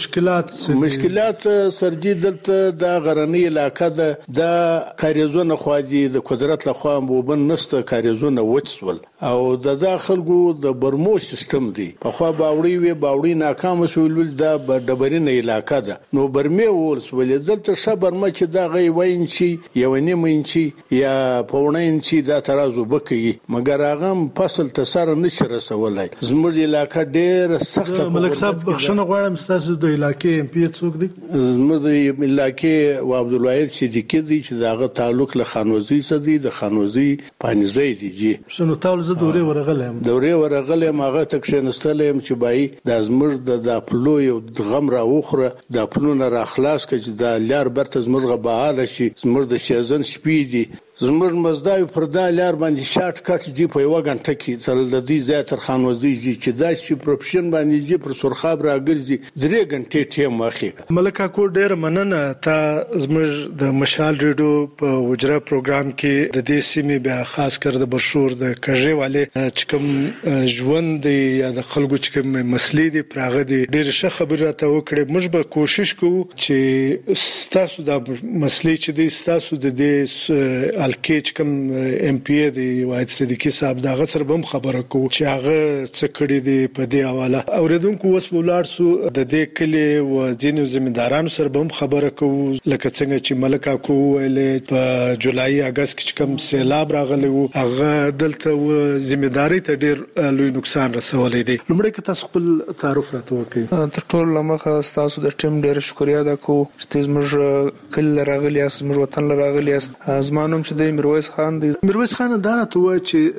مشکلات سرجی دلته د غرنی علاقې د کاریزونه خو د قدرت لخوا وبن نسته کاریزونه وڅول او د خلکو د برمو سیستم دی په خوا باوړی ناکام شول د ډبرینه علاقې ده نو برمه ورسول دلته صبر مچ د غي وینچی یو نیم انچی یا پونه انچی دا ترازو بکی مګر هغه فصل تسر نشي رسولای زموږ علاقې ډېر سخت ملک صاحب بخښنه غواړم تاسو د علاقې ام پی څوک دی زموږ د علاقې او عبد الواحد صدیقی دی چې داغه تعلق له خانوزی سره دی د خانوزی پانیزی دی جی شنو تاسو د دوره دورې ورغلې ماغه تکشنستلم چې بای د ازمر د پلو یو غم را وخره د پلونه را خلاص کړي د لار برته زمرغه بهاله شي زمر د شیزن شپې دي زمر مزدای پر دا لار باندې شارټ کټ دی په یو غنټه کې تر لدی زیاتر خانوزي چې دا شي پروفیشن باندې دی پر سرخاب راګرځي 3 غنټې ټیم واخی ملکه کو ډیر مننه تا زمر د مشال ریډیو په وجره پروګرام کې د دې سیمې بیا خاص کر د برشور د کژې والے چې کوم ژوند یا د خلکو چې کوم مسلې دي پراغه دي ډیر ښه خبره ته وکړي موږ به کوشش کوو چې ستاسو د مسلې چې دي ستاسو د دې الکیچ کوم ام پی دی واحد صدیقی صاحب دا غسر بم خبره کو چې هغه څه کړی دی په دې حواله اوریدونکو وس ولار سو د دې کلی و ځینو ځمېدارانو سره بم خبره کو لکه څنګه چې ملکه کو ویلې په جولای اگست کې کوم سیلاب راغلی وو هغه دلته ځمېداري ته ډیر لوی نقصان رسولې دي لمړی که تاسو خپل تعارف راته وکړئ تر ټولو لمخه تاسو د ټیم ډیر شکریا ده کو چې زموږ کله راغلی اس زموږ وطن راغلی اس زمانوم چې د میرویس خان دی میرویس خان دا نه توه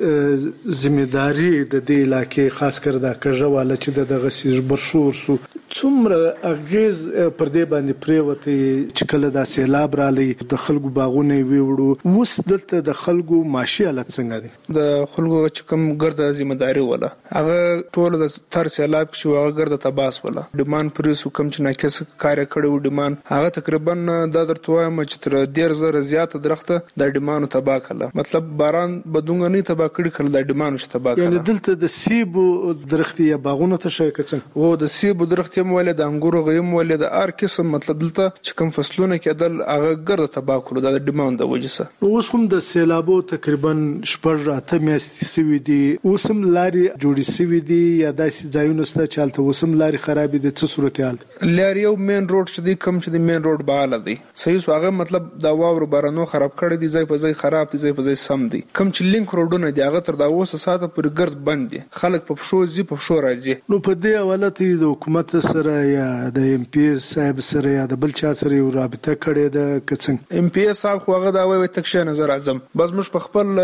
چې ځمېداري د دې علاقې خاص کر دا کژواله چې دغه سیج برشور سو څومره اغیز پر دې باندې پریوته چې کله دا سیلاب رالی د خلکو باغونه ویوړو وس دلته د خلکو معاشي حالت څنګه دي د خلکو چې کوم ګرد ذمہداري ولا هغه ټول د تر سیلاب چې هغه ګرد تباس ولا ډیمان پریس حکم چې ناکس کار کړو ډیمان هغه تقریبا د درته وایم چې تر 10000 زیات درخته د ډیمانو تبا کړه مطلب باران بدونګ نه تبا کړي کړل د ډیمانو چې تبا کړه یعنی دلته د سیبو درختي یا باغونو ته شي کڅن وو د سیبو درختي مولې د انګورو غیم مولې د ار قسم مطلب دلته چې کوم فصلونه کېدل هغه ګرد تبا کړو د ډیمان د وجسه اوس هم د سیلابو تقریبا شپږ اته میاشتې سوي دي اوسم لاري جوړې سوي دي یا داسې ځایونه ست چالت اوسم لاري خراب دي څه صورتحال لاري یو مین روډ چې دی کم چې دی مین روډ بالا دی صحیح هغه مطلب دا واورو بارانو خراب کړی دي ځای په ځای خراب دي ځای په ځای سم دي کم چې لینک روډونه دی هغه تر دا اوسه ساته پر ګرد بند دي خلک په پښو زی په پښو راځي نو په دې حواله ته د حکومت سره یا د ام پی صاحب سره یا د بل چا سره یو رابطه کړې ده کڅنګ ام پی صاحب خو هغه دا وایي تکشه نظر اعظم بس موږ په خپل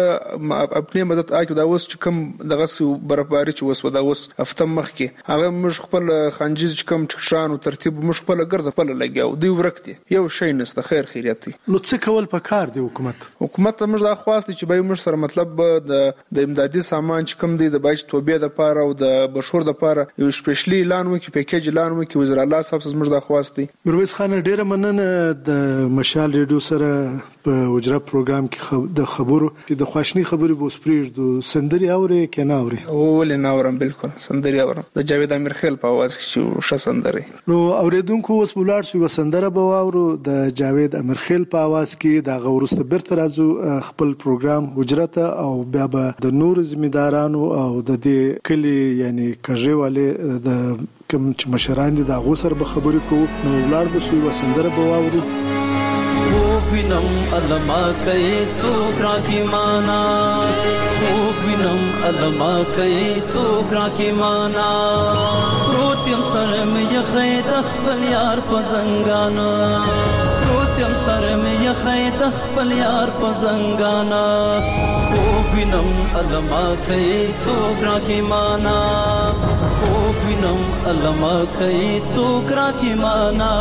خپل مدد آکو دا اوس چې کوم دغه برابرۍ چې وسو دا اوس هفته مخ کې هغه موږ خپل خنجیز چې کوم ټکشان او ترتیب موږ خپل ګرد خپل لګیاو دی ورکتي یو شی نسته خیر خیریت نو څه کول پکار دی حکومت موږ دا خواست چې به موږ سره مطلب د امدادي سامان چې کوم دی د باج توبې د پاره او د بشور د پاره یو سپیشلی اعلان وکي پیکیج اعلان وکي وزیر الله صاحب موږ دا خواست دی میرویس خان ډیره مننه د مشال ریډیو سره په وجره پروګرام کې د خبرو چې د خواشنی خبرې بوس پریږدو سندري اوري کنه اوري ولې نه اورم بالکل سندري اورم د جاوید امیر خیل په आवाज کې شو سندري نو اوریدونکو اوس بولار شو سندره به اورو د جاوید امیر خیل په आवाज کې د غورسته برته راځو خپل پروګرام وجرته او بیا به د نور ذمہدارانو او د دې کلی یعنی کژوالي د کوم چې مشران دي د غوسر به خبرې کوو نو ولار به شو سندره به اورو وینم علما کوي څوک راکی معنا خوب وینم علما کوي څوک راکی معنا روتیم سر مې یخې د خپل یار په زنګانا روتیم سر مې یخې د خپل یار په زنګانا خوب وینم علما کوي څوک راکی معنا خوب وینم علما کوي څوک راکی معنا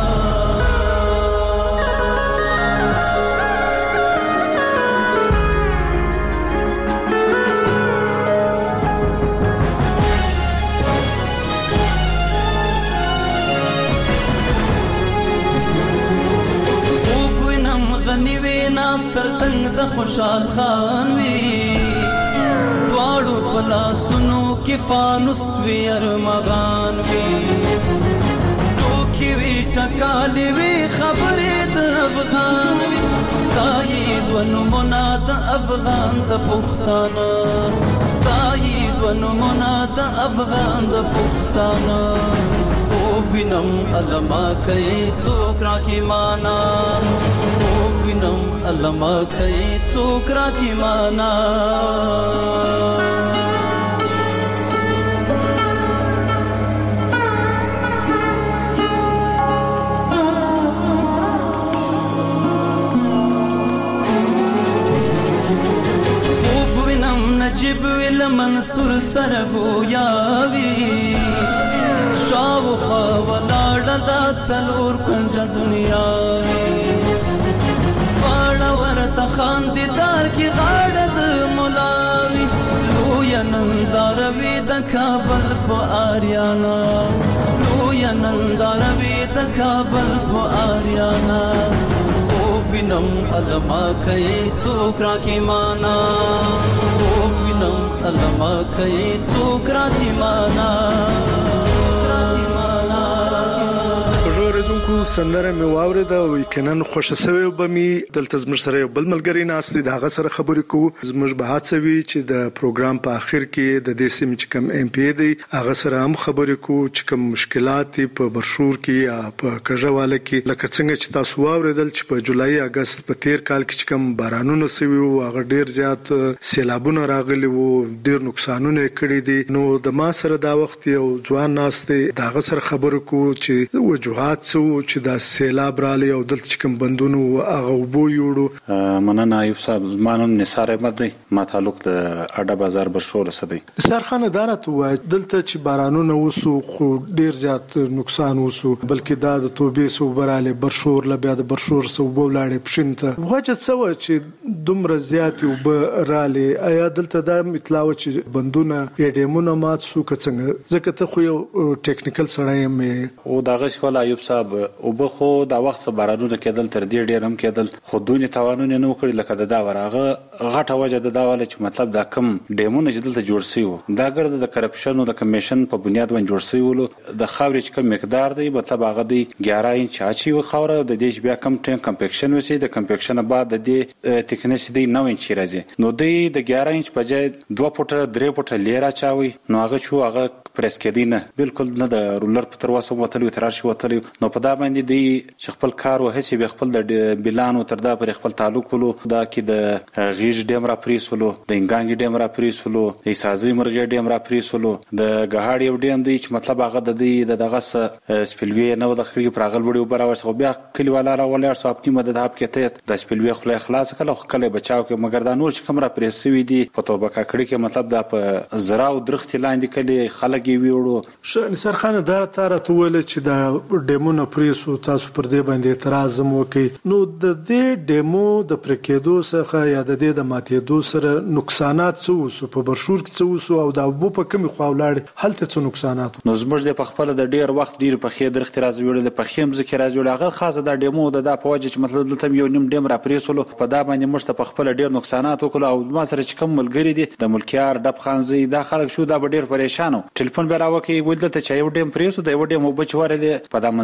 ناستر څنګه د خوشحال خان وی دواړو پلاسونو کې فانوس وی ارمغان وی توکي وی ټکالې وی خبرې د افغان وی ستایي ونو مناد افغان د پښتانه ستایي ونو مناد افغان د پښتانه وینم علما کوي څوک راکی معنا وینم علما کوي څوک راکی معنا خوب وینم نجیب ویل منصور سرګویا وی شاوخوا ولاړه دا څلور کنجه دنیا واړه ورته خاندیدار کې غاړه د مولاوي لویه ننداروي د کابل په آریانا لویه ننداروي د کابل په آریانا خوب وینم علما کوي څوک راکی معنا خوب وینم علما کوي څوک راکی معنا اوریدونکو سندره مې واورېده او یقینا خوښه شوې به مې دلته زموږ سره یو بل ملګری ناست دی هغه سره خبرې کوو زموږ به هڅه وي چې د پروګرام په اخر کې د دې سیمې چې کوم ایم پی دی هغه سره هم خبرې کوو چې کوم مشکلات په برشور کې یا په کژواله کې لکه څنګه چې تاسو واورېدل چې په جولای اگست په تیر کال کې چې کوم بارانونه سوي وو هغه ډیر زیات سیلابونه راغلي وو ډیر نقصانونه کړي دي نو د ما سره دا وخت یو ځوان ناست دی هغه سره خبرې کوو چې وجوهات چې دا سیلاب رالی او دلته کوم بندونو هغه وبو یوړو مننه ایوب صاحب زمانم نثار احمد دی ما تعلق د اډه بازار برشور سدي سرخان ادارت و دلته چې بارانونه وسو خو ډیر زیات نقصان وسو بلکې دا د توبې سو براله برشور لبیا د برشور سو بولاړې پښینته وجه څه چې دومره زیات وبراله آیا دلته د اطلاع چې بندونه یډیمونه مات سو کڅنګ ځکه ته خو یو ټیکنیکل سړی مې او داغه شول ایوب صاحب او به خو دا وخت بارانونه کېدل تر دې ډیر هم کېدل خو دونی توانونه نه وکړي لکه دا ورغه غټه وجه د داواله چې مطلب دا کم ډیمونه چې دلته جوړ شي وو دا ګرد د کرپشن او د کمیشن په بنیاد باندې جوړ شي ولو د خاورې چې کم مقدار دی مطلب هغه دی 11 انچ اچي و خوره د دې بیا کم ټیم کمپیکشن وسی د کمپیکشن بعد د دې تکنیس دی 9 انچ راځي نو دی د 11 انچ په ځای 2 فوټه 3 فوټه لیرا چاوي نو هغه شو هغه پریس کېدینه بالکل نه د رولر په تر واسه وتلی تراشي وتلی نو په دا باندې دی خپل کار او هڅې به خپل د بلانو تر دا پر خپل تعلق ولو دا کې د غیج ډیم را پریسولو د انګانګي ډیم را پریسولو د سازي مرغې ډیم را پریسولو د غهاړي ډیم دی چې مطلب هغه د دغه سپلوي نو د خړي پراغل وړي وبراوس خو بیا کلیواله را ولر سو خپل مدد هاب کېته د سپلوي خله اخلاص کله کله بچاو کې مګر دا نور چې کوم را پریسوي دي په توبه کړي کې مطلب دا په زرا او درخت لاندې کله خلک ویوړو سرخان ادارت تاره تول چې دا ډیمونه پریسو تاسو پر دې باندې اعتراض مو کوي نو د دې ډیمو د پرکېدو څخه یا د دې د ماتېدو سره نقصانات څه وسو په برشور کې څه وسو او د ابو په کومي خواولاړ هلته څه نقصانات نو زموږ د پخپل د ډیر وخت ډیر په خې درخت راځي وړل د پخیم ذکر راځي وړل هغه خاصه د ډیمو د پوجا چې مطلب دلته یو نیم ډیم را پریسولو په دا باندې مشته پخپل ډیر نقصانات وکړو او ما سره چې کوم ملګری دي د ملکیار ډب خانزي دا خلک شو دا ډیر پریشانو ټلیفون به راوکي ولدل ته چې یو ډیم پریسو د یو ډیم وبچ ورلې په دا منځکیو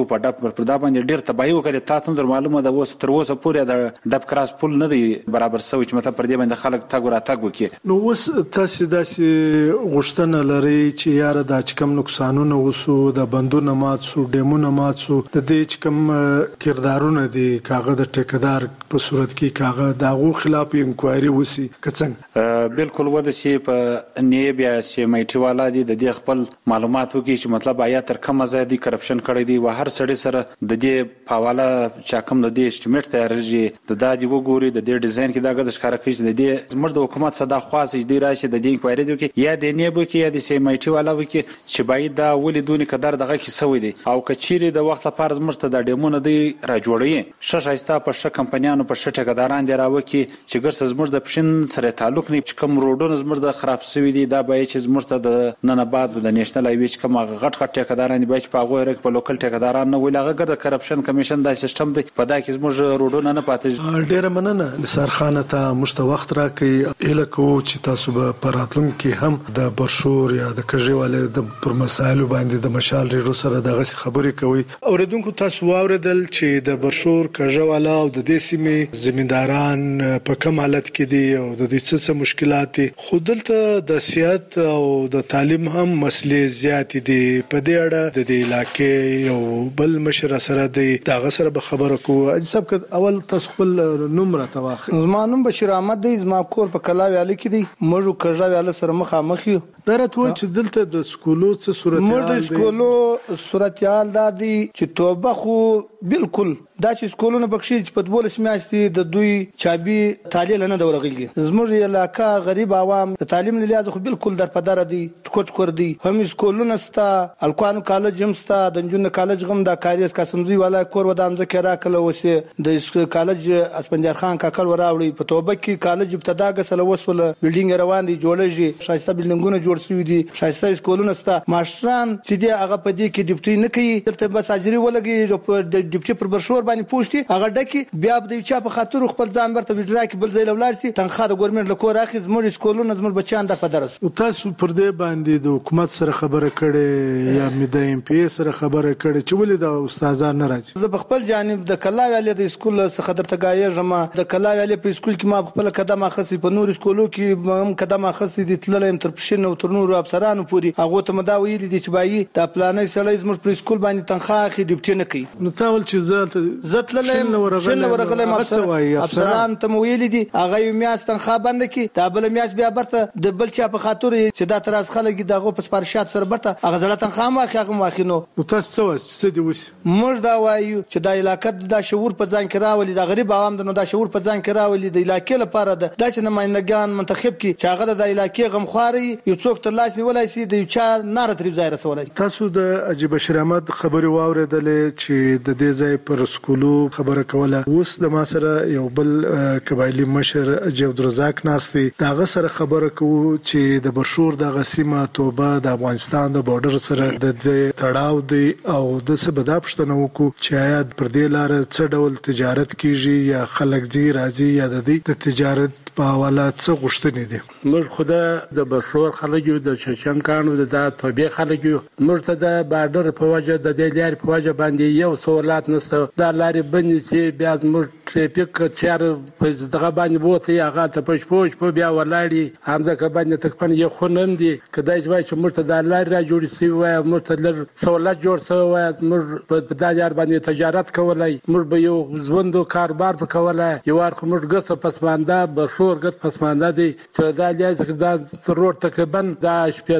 په ډب پر دا باندې ډیر تباہي وکړي. تاسو هم معلومه ده اوس تر اوسه پورې د ډب کراس پول نه دی برابر شوی چې مطلب پر دې باندې خلک تګ راتګ وکړي. نو اوس تاسو داسې غوښتنه لري چې یاره دا چې کوم نقصانونه وسو د بندونو مات سو ډیمونو مات سو د دې چې کوم کردارونه دي کاغه د ټیکدار په صورت کې کاغه دغه خلاف انکوایري وسی کڅنګ بالکل ودا چې په نیبیا چې مېټي والا دي د دې خپل معلومات وکړي چې مطلب آیا تر کومه ځای کرپشن کړی دی و هر سړی سره د دې حواله چې کوم د دې اسټیمیټ تیارېږي د دادی وګوري د دې ډیزاین کې دا غږ ښکارا کوي د دې زموږ د حکومت صدا خاص دی راشي د دې انکوایري وکړي یا د نیبو کې یا د سي مېټي والا وکړي چې باید دا ولې دونی قدر دغه کې سوي دي او کچيري د وخت لپاره زموږ ته د ډیمونو دی را جوړي شایسته په شک کمپنیانو په شټه ټیکداران دی راوکي چې ګرځ زموږ د پښین سره تعلق نه چې کوم روډونو زموږ د خراب شوی دي دا به چې زموږ ته د نن بعد د نېشنل هایوي چې کوم غټ ټیکداران دی چې په هغه رک په لوکل ټیکداران نه ویل هغه د کرپشن کمیشن د سیستم دی په دا کې زموږ روډونه نه پاتې. ډیر مننه نثار خان ته مشته وخت راکې الکو چې تاسو به پراتلم کې هم د برشور یا د کژوالې د پر مسایلو باندې د مشال ریډیو سره دغه خبرې کوي. اوریدونکو تاسو واوریدل چې د برشور کژواله او د دې سیمې زمینداران په کوم حالت کې دي او د دې څه مشکلات دي. خو دلته د صحت او د تعلیم هم مسلې زیات دي. په دې اړه د دې علاقې یو بل مشر سره دی دغه سره به خبره کوو. حساب ک اول تاسو خپل نوم راته واخلئ. زما نوم بشیر احمد دی. زما کور په کلاوی علي کې دی. موږ کژاوی علي سره مخامخ یو. درته چې دلته د سکولو څه صورت موږ د سکولو صورتحال دا دی چې توبه خو بالکل دا چې سکولونه بخښي چې په 12 میاشتې د دوی چابي تعلیل نه دورغلي. زموږ علاقہ غریب عوام د تعلیم لحاظ خو بالکل در پدار دي ټکوټ کور دي. هم سکولونه ستا الکوانو کالج هم ستا د جنونو کالج غم د کاریس قاسمزي والا کور ودام ذکر راکله وسه د کالج اسپندیار خان کاکړ وراوړي. په توبه کې کالج ابتدا غسل وسول بلډینګ روان دي جوړیږي شایسته بلډینګونه جوړ شوی دي شایسته سکولونه ستا ماشران چې دی هغه په دې کې ډیپټي نه کوي دلته بس اجري ولګي ډیپټي پر برشور باندې پوښتي هغه ډکی بیا د چا په خاطر خپل ځان برته وډرا کې بل ځای لولار سي تنخواه د ګورنمنت له کور اخیز موږ سکولونه زموږ بچیان د پدرس. او تاسو پر دې باندې د حکومت سره خبره کړې یا مې د ام پی سره خبره کړې چې ولې د استادان نه راځي؟ زه په خپل جانب د کلاوی علي د سکول څخه درته غاړم د کلاوی علي په سکول کې ما خپل قدم اخسي په نور سکولو کې هم قدم اخسي د تللم تر پښین او تر نور افسرانو پوری هغه ته مدا ویل دي چې بای د پلانې سړی زموږ پر سکول باندې تنخواه اخی ډیپټي نه کوي. نو تاول چې زتللم شنه ورغلم افسران ته ویل دي هغه یو میاس تنخواه بند کی دا بل میاس بیا برته د بل چا په خاطر چې دا تراس خلک دغه په سپارښت سره برته هغه زړه تنخواه ماخه هغه ماخینو. نو تاسو څه دی وس موږ دا وایو چې د علاقې د شعور په ځان کې راولي د غریب عوام د نو د شعور په ځان کې راولي د علاقې لپاره د داسې نمائندګان منتخب کی چې هغه د علاقې غمخواري یو څوک تر لاس نیولای شي د چا نار تر ځای رسولای. تاسو د عجیب بشیر احمد خبري واوریدلې چې د دې ځای پر سکولو خبره کوله. اوس د ما سره یو بل قبایلی مشر جواد رزاق ناستي داغه سره خبره کوو چې د برشور د غسیمه توبه د افغانستان د بورډر سره د تړاو دی او د څه بدابشتنه وکړو چې آیا پر دې لار څه ډول تجارت کیږي یا خلک زی راځي یا د تجارت په حواله څه غوښتنې دي. موږ خدا د برشور خلک یو د چچنکانو د توبې خلک یو موږ ته د بارډر په وجه د دې لارې په وجه باندې یو سوالات نشته دا لارې باندې چې بیا موږ ټریفیک چار په دغه باندې بوتي هغه ته پښپوش په بیا ولاړی همزه ک باندې تکپن یو خونم دي کدای چې موږ ته د لارې را جوړ شي وای موږ ته لر سوالات جوړ شوی وای موږ په دا لار باندې تجارت کولای موږ به یو ژوند او کاروبار وکولای یو ور خو موږ ګس پسمانده برشور ګس پسمانده دي چې دا لارې دا روډ تقریبا دا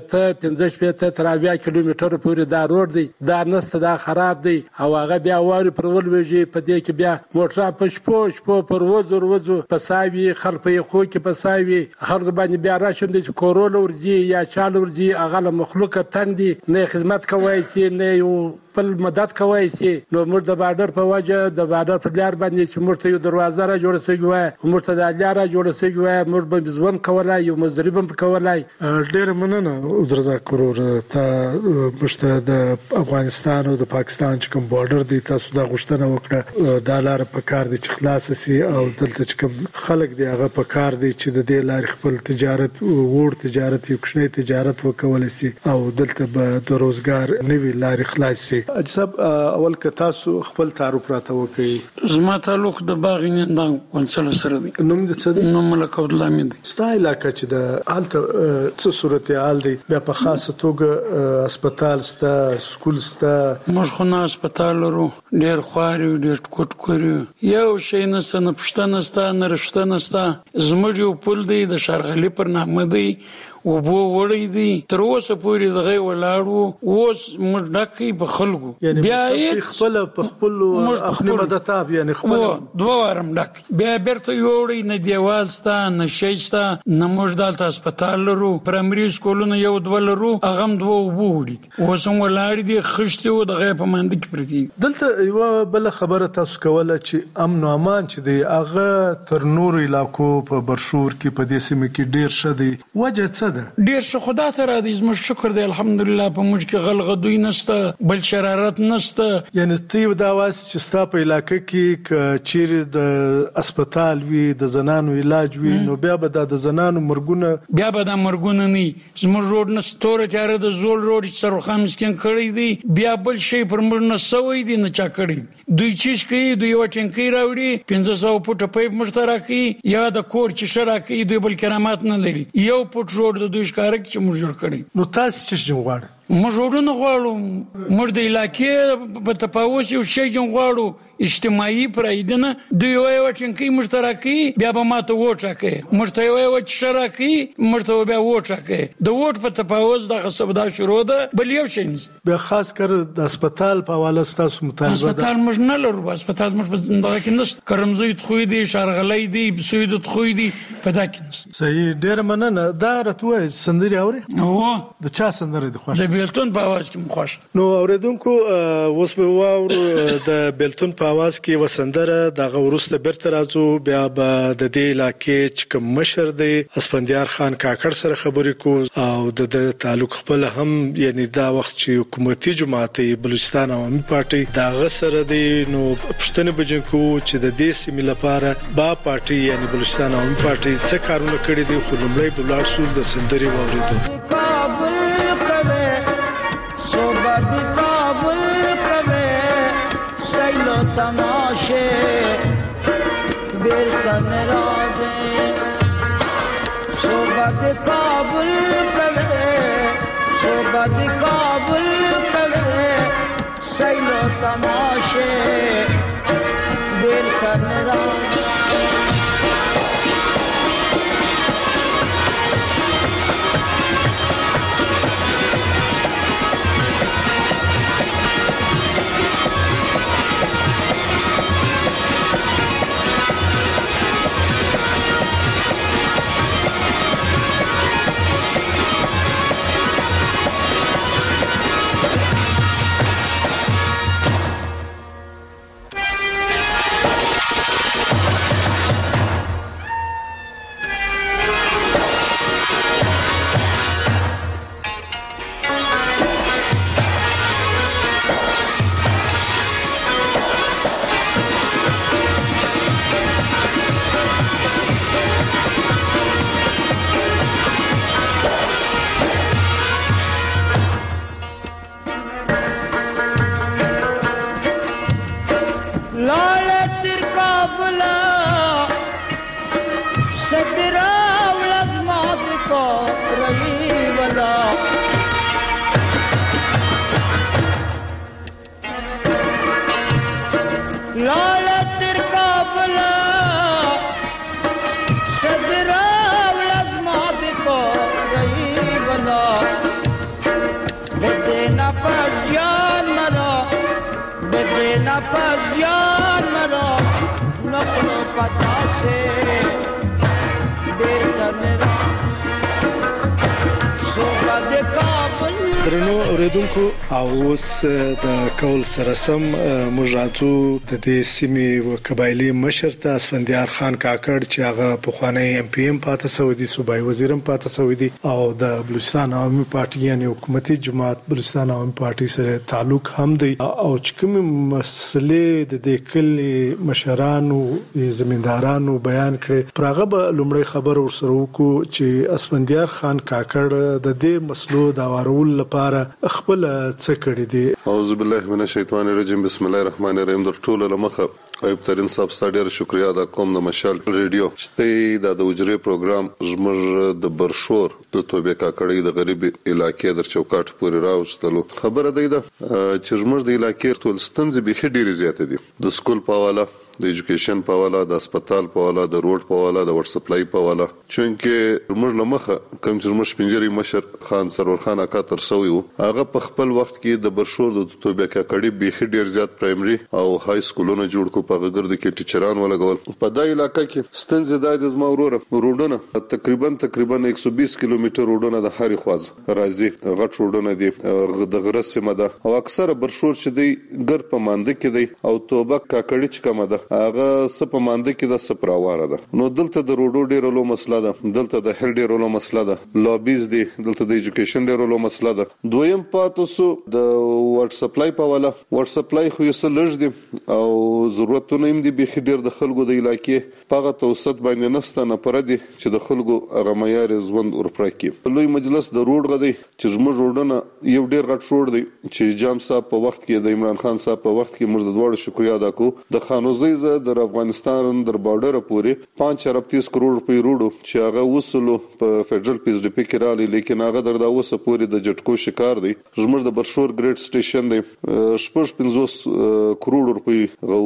15 تر 20 کیلومتر پورې دا روډ دی دا نسته دا خراب دی او هغه بیا واري پرول ویږي په دې کې بیا موټر پښپوش په پروازو پساوي خلک په خو کې پساوي خلک باندې بیا راشم دي چې کورول ورځي یا چال ورځي هغه مخلوقه تندي نه خدمت کوي سي نه یو خپل مدد کوي سي نو موږ د بارډر په وجه د بارډر په لار باندې چې موږ ته یو دروازه را جوړه سوي وای موږ ته د لار را جوړه سوي وای موږ به ځوان کولای یو مزدوري هم کولای. ډیر مننه درزا کورور ته مشته د افغانستان او د پاکستان چې کوم بارډر دی تاسو دا غوښتنه وکړه د لار په کار دي چې خلاص سي او دلته چې کوم خلک دی هغه په کار دي چې د دې لار خپل تجارت وړ تجارت یو کوچنی تجارت وکول سي او دلته به د روزګار نوي لارې خلاص سي. اجسب اول ک تاسو خپل تعارف راته وکړي. زما تعلق د باغینه د کونسل سره دی. نوم د څه دی؟ نوم ملک عبدالحمید دی. ستا علاقه چې د حالت څه صورتحال دی بیا په خاصه توګه هسپتال ستا سکول ستا؟ موږ خو نه هسپتال لرو، ډېر خواري ډېر ټکوټ کړی یو شی نسته، نه پښتنه نسته نه رښتنه نسته. زموږ یو پل دی د شارغلي پر نامه دی وبو وړي دي تر اوسه پورې دغه ولاړو اوس موږ ډکې په خلکو بیا یې خپل په خپل خپل مدتاب یعنی خپل دوه وارم ډک بیا برته یوړي نه دیوال ستا نه شیستا نه موږ دلته هسپتال لرو، پرایمري سکولونه یو دوه لرو، هغه هم دوه وبو وړي اوس هم ولاړ دي خشته و دغه په منډه کې پرتی. دلته یو بل خبره تاسو کوله چې امن او امان چې دی هغه تر نور علاقو په برشور کې په دې سیمه کې ډیر شدي، وجه څه ډیر څه خدا ته را دي. زموږ شکر دی الحمدلله په موږ کې غلغدوی نشته بل شرارت نشته. یعنی تی دا واس چې ستا په علاقې کې چیرې د هسپتال وي د زنانو علاج وي نو بیا به د زنانو مرګونه بیا به د مرګونه نه زموږ روډ نستوره چاره د زول روډ سرخان مسکین کړی دی بیا بل شي پر موږ نه سوي دي نه چا کړی. دوی چیش کوي دوی وټینکی راوړي 500 فوټه پایپ مشترکي یا د کور چې شراکي دوی بل کرامات نه لري. یو فوټ روډ د دوی ښکارک چې موږ جوړ کړی. نو تاسو چې غواړئ موږ وړونه غواړو، موږ د علاقې په تفاوت یو شی غواړو اجتماعي پرایدنه دوی یو ټینکی مشترکي بیا به ماته وټاکي مرته یو شراکي مرته بیا وټاکي د وټ په تفاوت د غصبدا شروع ده بل یو شی نشته. بیا خاص کر د هسپتال په حواله تاسو مطالبه ده؟ هسپتال موږ نه لرو، هسپتال موږ په زندګۍ کې نشته، کرمزوی خو دی شارغلای دی بسوید خو دی په دا کې نشته. صحیح ډیر مننه. دا راتوي سندري اوري او د چا سندري د خوښ بیلتون په आवाज کې مخوش. نو اوریدونکو اوس به واورو د بیلتون په आवाज کې وسندره د غورسته برته راځو بیا به د دې علاقې چې کوم مشر دی اسفندیار خان کاکړ سره خبرې کو او د تعلق خپل هم یعنی دا وخت چې حکومتي جماعت بلوچستان عوامي پارټي دا غسر دی نو پښتنه بجن کو چې د دې سیمې لپاره با پارټي یعنی بلوچستان عوامي پارټي څه کارونه کړی دي خو لومړی بلار سول د سندري واوریدو. तमाशे बेरसन राजे सोबत काबुल करे सोबत काबुल करे सैलो तमाशे बेरसन राजे درنو اوریدونکو اوس د کول سره سم موږ راځو د دې سیمې و قبایلی مشر ته اسفندیار خان کاکړ چې هغه په خوانی ایم پی ایم پاتې سو دي صوبای وزیرم پاتې سو دي او د بلوچستان عوامي پارټي یعنی حکومتي جماعت بلوچستان عوامي پارټي سره تعلق هم دی او چې کوم مسلې د دې کلی مشرانو زمیندارانو بیان کړي پرغه به لومړی خبر ورسره وکړو چې اسفندیار خان کاکړ د دې مسلو د وارول لپاره خپل څه کړی دي؟ اعوذ بالله من الشیطان الرجیم، بسم الله الرحمن الرحیم. در ټولو لمخه ایوب ترین صاحب ستاسو ډیر شکریا ادا کوم د مشال ریډیو چې د وجري پروګرام زموږ د برشور د توبې کاکړې د غریب علاقې در چوکاټ پورې راوستلو. خبره ده چې زموږ د علاقې ټول ستونزې به ډېرې زیاتې دي، د سکول په حواله، د ایجوکیشن په حواله، د هسپتال په حواله، د روډ په حواله، د وټ سپلای په حواله. چونکې موږ لمخه کوم چې موږ پنځري مشر خان سرور خان اکا تر سوی وو، هغه په خپل وخت کې د برشور د توبې کاکړې به ډېر زیات پرایمري او های سکولونه جوړ کو، په غږر د کې ټیچران ولګول. په دای علاقې کې ستنځ د زما وروره روډونه تقریبا 120 کیلومتر روډونه د هاري خواز راځي، غټ روډونه دي، د غره سیمه ده او اکثره برشور چې دی ګر په مانده کې دی او توبه کاکړې چې کومه ده هغه سپ مانده کې د سپراواره ده. نو دلته د روډو ډیرو لو مسله ده، دلته د هل ډیرو لو مسله ده، لابیز دي، دلته د ایجوکیشن ډیرو لو مسله ده. دویم پاتوسو د وټ سپلای په والا، وټ سپلای خو یې لږ دي او ضرورتونه هم دي به ډیر د خلکو د علاقې پغه توسط باندې نسته نه پر دي چې د خلکو هغه معیار ژوند ورپرکی. لوی مجلس د روډ غدي چې زموږ روډونه یو ډیر غټ روډ دی چې جام صاحب په وخت کې د عمران خان صاحب په وخت کې موږ د دوړو شکریا ادا کوو. د خانوزیزه د افغانستان در بارډر پورې 5.38 کروڑ روپۍ روډو چې هغه وصلو په فدرل پیس ډي پی کې رالی، لیکن هغه در دا وسه پورې د جټکو شکار دی. زموږ د برشور ګریډ سټیشن دی 50 کروڑ روپۍ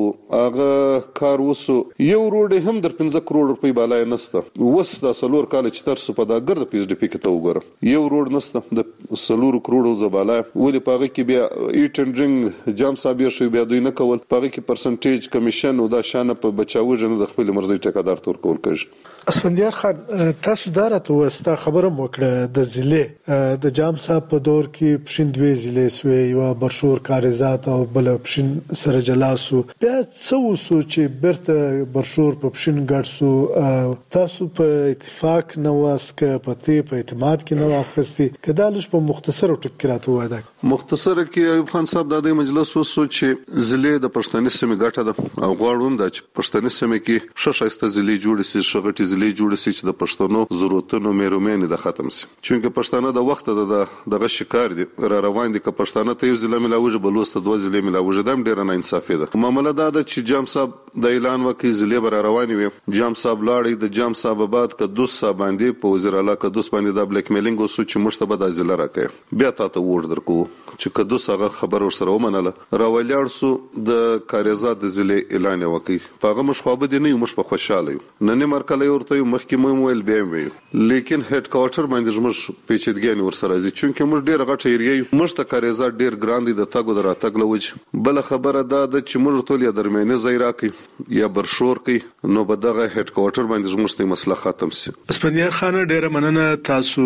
هغه کار وسو. یو روډ هم در 15 کروڑ روپۍ بالای نسته، وس د سلور کال چې تر سو په دا ګرد پیس ډي پی کې ته وګوره یو روډ نسته د سلور کروڑ زباله. ولې پاغه کې بیا ایټ اند ډرینګ جام صاحب شو بیا دوی نه کول، پاغه کې پرسنټیج کمیشن او دا شانه په بچاو جن د خپل مرزي ټیکادار تور کول کړي. اسفندیار خان، تاسو دارته وستا خبره وکړه د ضلع د جام صاحب په دور کې پښین دوی ضلع سوی یو برشور کاریزات او بل پښین سره جلاسو، بیا څو سو چې برته برشور په پښین ګډسو. تاسو په اتفاق نه واسکه پته په اعتماد کې نه واخستي، کدالش په مختصر ټکراتو واده مختصر کې ایوب خان صاحب د مجلس وسو چې ضلع د پښتني سیمه ګټه ده او غواړم د پښتني سیمه کې ششایسته ضلع جوړ شي، شغټي ضلع جوړ شي چې د پښتنو ضرورتونو مېرومېن د ختم شي. چونکه پښتانه د وخت دغه شکار دي را روان دي، که پښتانه ته یو ضلع ملاوي بلوسته دوه ضلع ملاوي دم ډیر نه انصافي ده. معاملې دا ده چې جام صاحب د اعلان وکي ضلع بر رواني وي، جام صاحب لاړی د جام صاحب آباد قدوس صاحب باندې په وزیر اعلی قدوس باندې د بلیک میلینګ وسو چې مشتبه د ضلع راکې بیا تاسو ورډ درکو چې قدوس هغه خبر ورسره ومنله راولیار سو د کاریزات د ضلع اعلان وکي. پاغه مشخوابه دي نه مش په خوشاله نه نه مرکله ورته مخکې مویل بیا وي، لیکن هډ کوارټر باندې موږ پیچیدګي ورسره راځي چونکه موږ ډیر غټ ایریه موږ ته کاریزات ډیر ګراند دي د تاګو دراتګ لوج. بل خبره دا د چې موږ ټول یا درمنه زیرا کوي یا برشور کوي، نو بدغه هډ کوارټر باندې موږ ته مسله ختم سي. اسپندیار خان ډیر مننه تاسو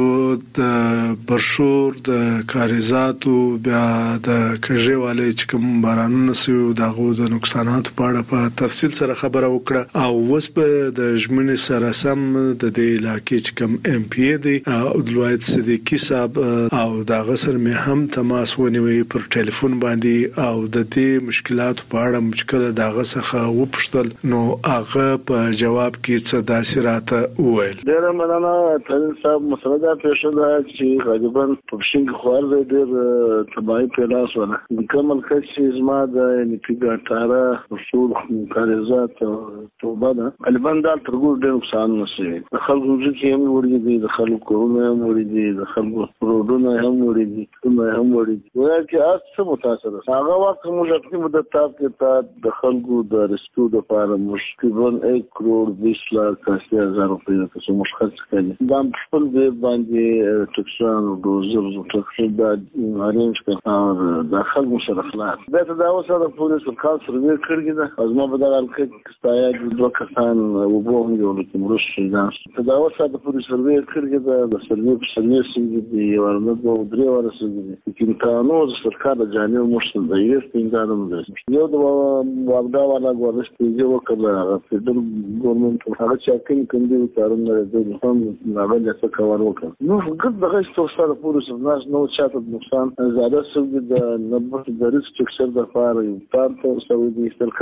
د برشور د کاریزاتو بیا د کژوالي چې کوم بارانونه سوي دغه د نقصانات په اړه په تفصیل سره خبره وکړه او وس په د ژمنې سره سم د دې علاقې چې کوم ام پی دی او د لوید صدیقی صاحب او دغه سره مې هم تماس ونیوي پر ټلیفون باندې او د دې مشکلات په اړه مشکل دغه څخه وپښتل، نو هغه په جواب کې څه داسې راته وویل. ډیر مننه ترين صاحب، مسله دا پیښه ده چې غالبا په پښین خوار دی تبعی پیلاس ولا کومل کښ زما د نتیجه ټاره اصول کاریزات توبه ده غالبا دا ترګور ډیر نقصان نشي. د خلکو ځکه هم وړي دي، د خلکو کورونه هم وړي دي، د خلکو روډونه هم وړي دي، کومه هم وړي دي. وایي چې اڅه متاثر هغه وخت موږ په مدته کې د خلکو د رسټو د لپاره مشکلون 1 کروڑ 20 لک 80,000 روپۍ ته موږ خرڅ کړي. دا خپل دی باندې ټکسان او دوزر او ټکسان د ارینج کړه د خلکو سره خلاص. دا ته دا وسره پولیس کال سروې کړی دا ازما په دغه کې ستایا د دوه کسان او وګورم یو لکه مرشد دا دا وسره د پولیس سروې کړی دا د سروې په سروې سیږي دی ورنه دوه درې ورسېږي چې قانون سرکار د جانب مرشد دی استندادم دی یو د واغدا والا ګورشتي یو کله فدرال ګورنمنت هغه چې کوم کارونه د هم هغه د څه کار وکړ. نو ګډ دغه څه سره پولیس نو چاته نقصان زیاده سوي د نبوت د ریسک چکسر د فار یو تاسو سوي د سرکار سره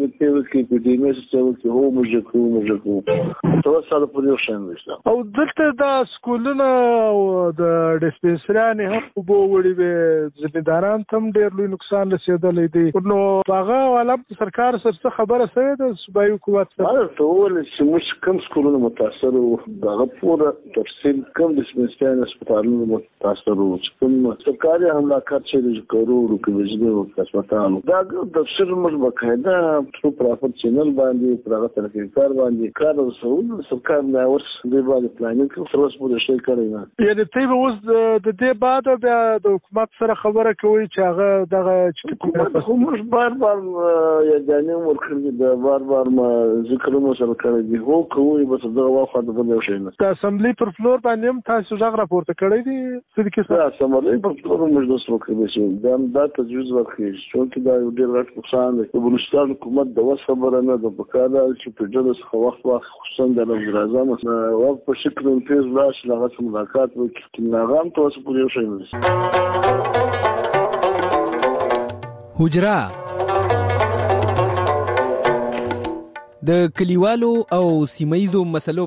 ته کې په دې مې څه چې هو موږ کو څو سال پورې وشاندل او دلته د سکولونو او د ډیسپنسرانو هم په وړي به ځمېداران تم ډېر لوی نقصان رسیدلې دي نو هغه والا سرکار سره خبره شوې ده صوبایي حکومت سره ټول چې موږ کوم سکولونو متاثر وو دغه پوره تفصیل کوم ډیسپنسرانو هسپتالونو متاثر وو کوم سرکاري حملات چې کورو کې وجدي هسپتال دا د تفسیر موږ بقاعده په پرافټ چینل باندې پراغه ترکار باندې کار وسول سرکار نه ورس دی باندې پلانینګ کوي څه څه شي کوي نه یعنی ته اوس د دې بعد بیا د حکومت سره خبره کوي چې هغه دغه موږ بار یعنی ورکړي د بار ما ذکر مو سره کوي دی هو کوي بس دغه واخه د بل شي نه د اسمبلی پر فلور باندې هم تاسو ځغ راپورته کړی دی څه کې څه اسمبلی پر فلور موږ د سره کوي چې دا تجویز ورکړي چې دا یو ډیر غټ نقصان دی د بلوچستان حکومت د وس خبره نه د بکاله چې په جده څخه وخت خصوصا د وزیر اعظم او په شکل تیز لاش لغه ملاقات وکړي ناغام تاسو پورې شي حجرا د کلیوالو او سیمایزو مسلو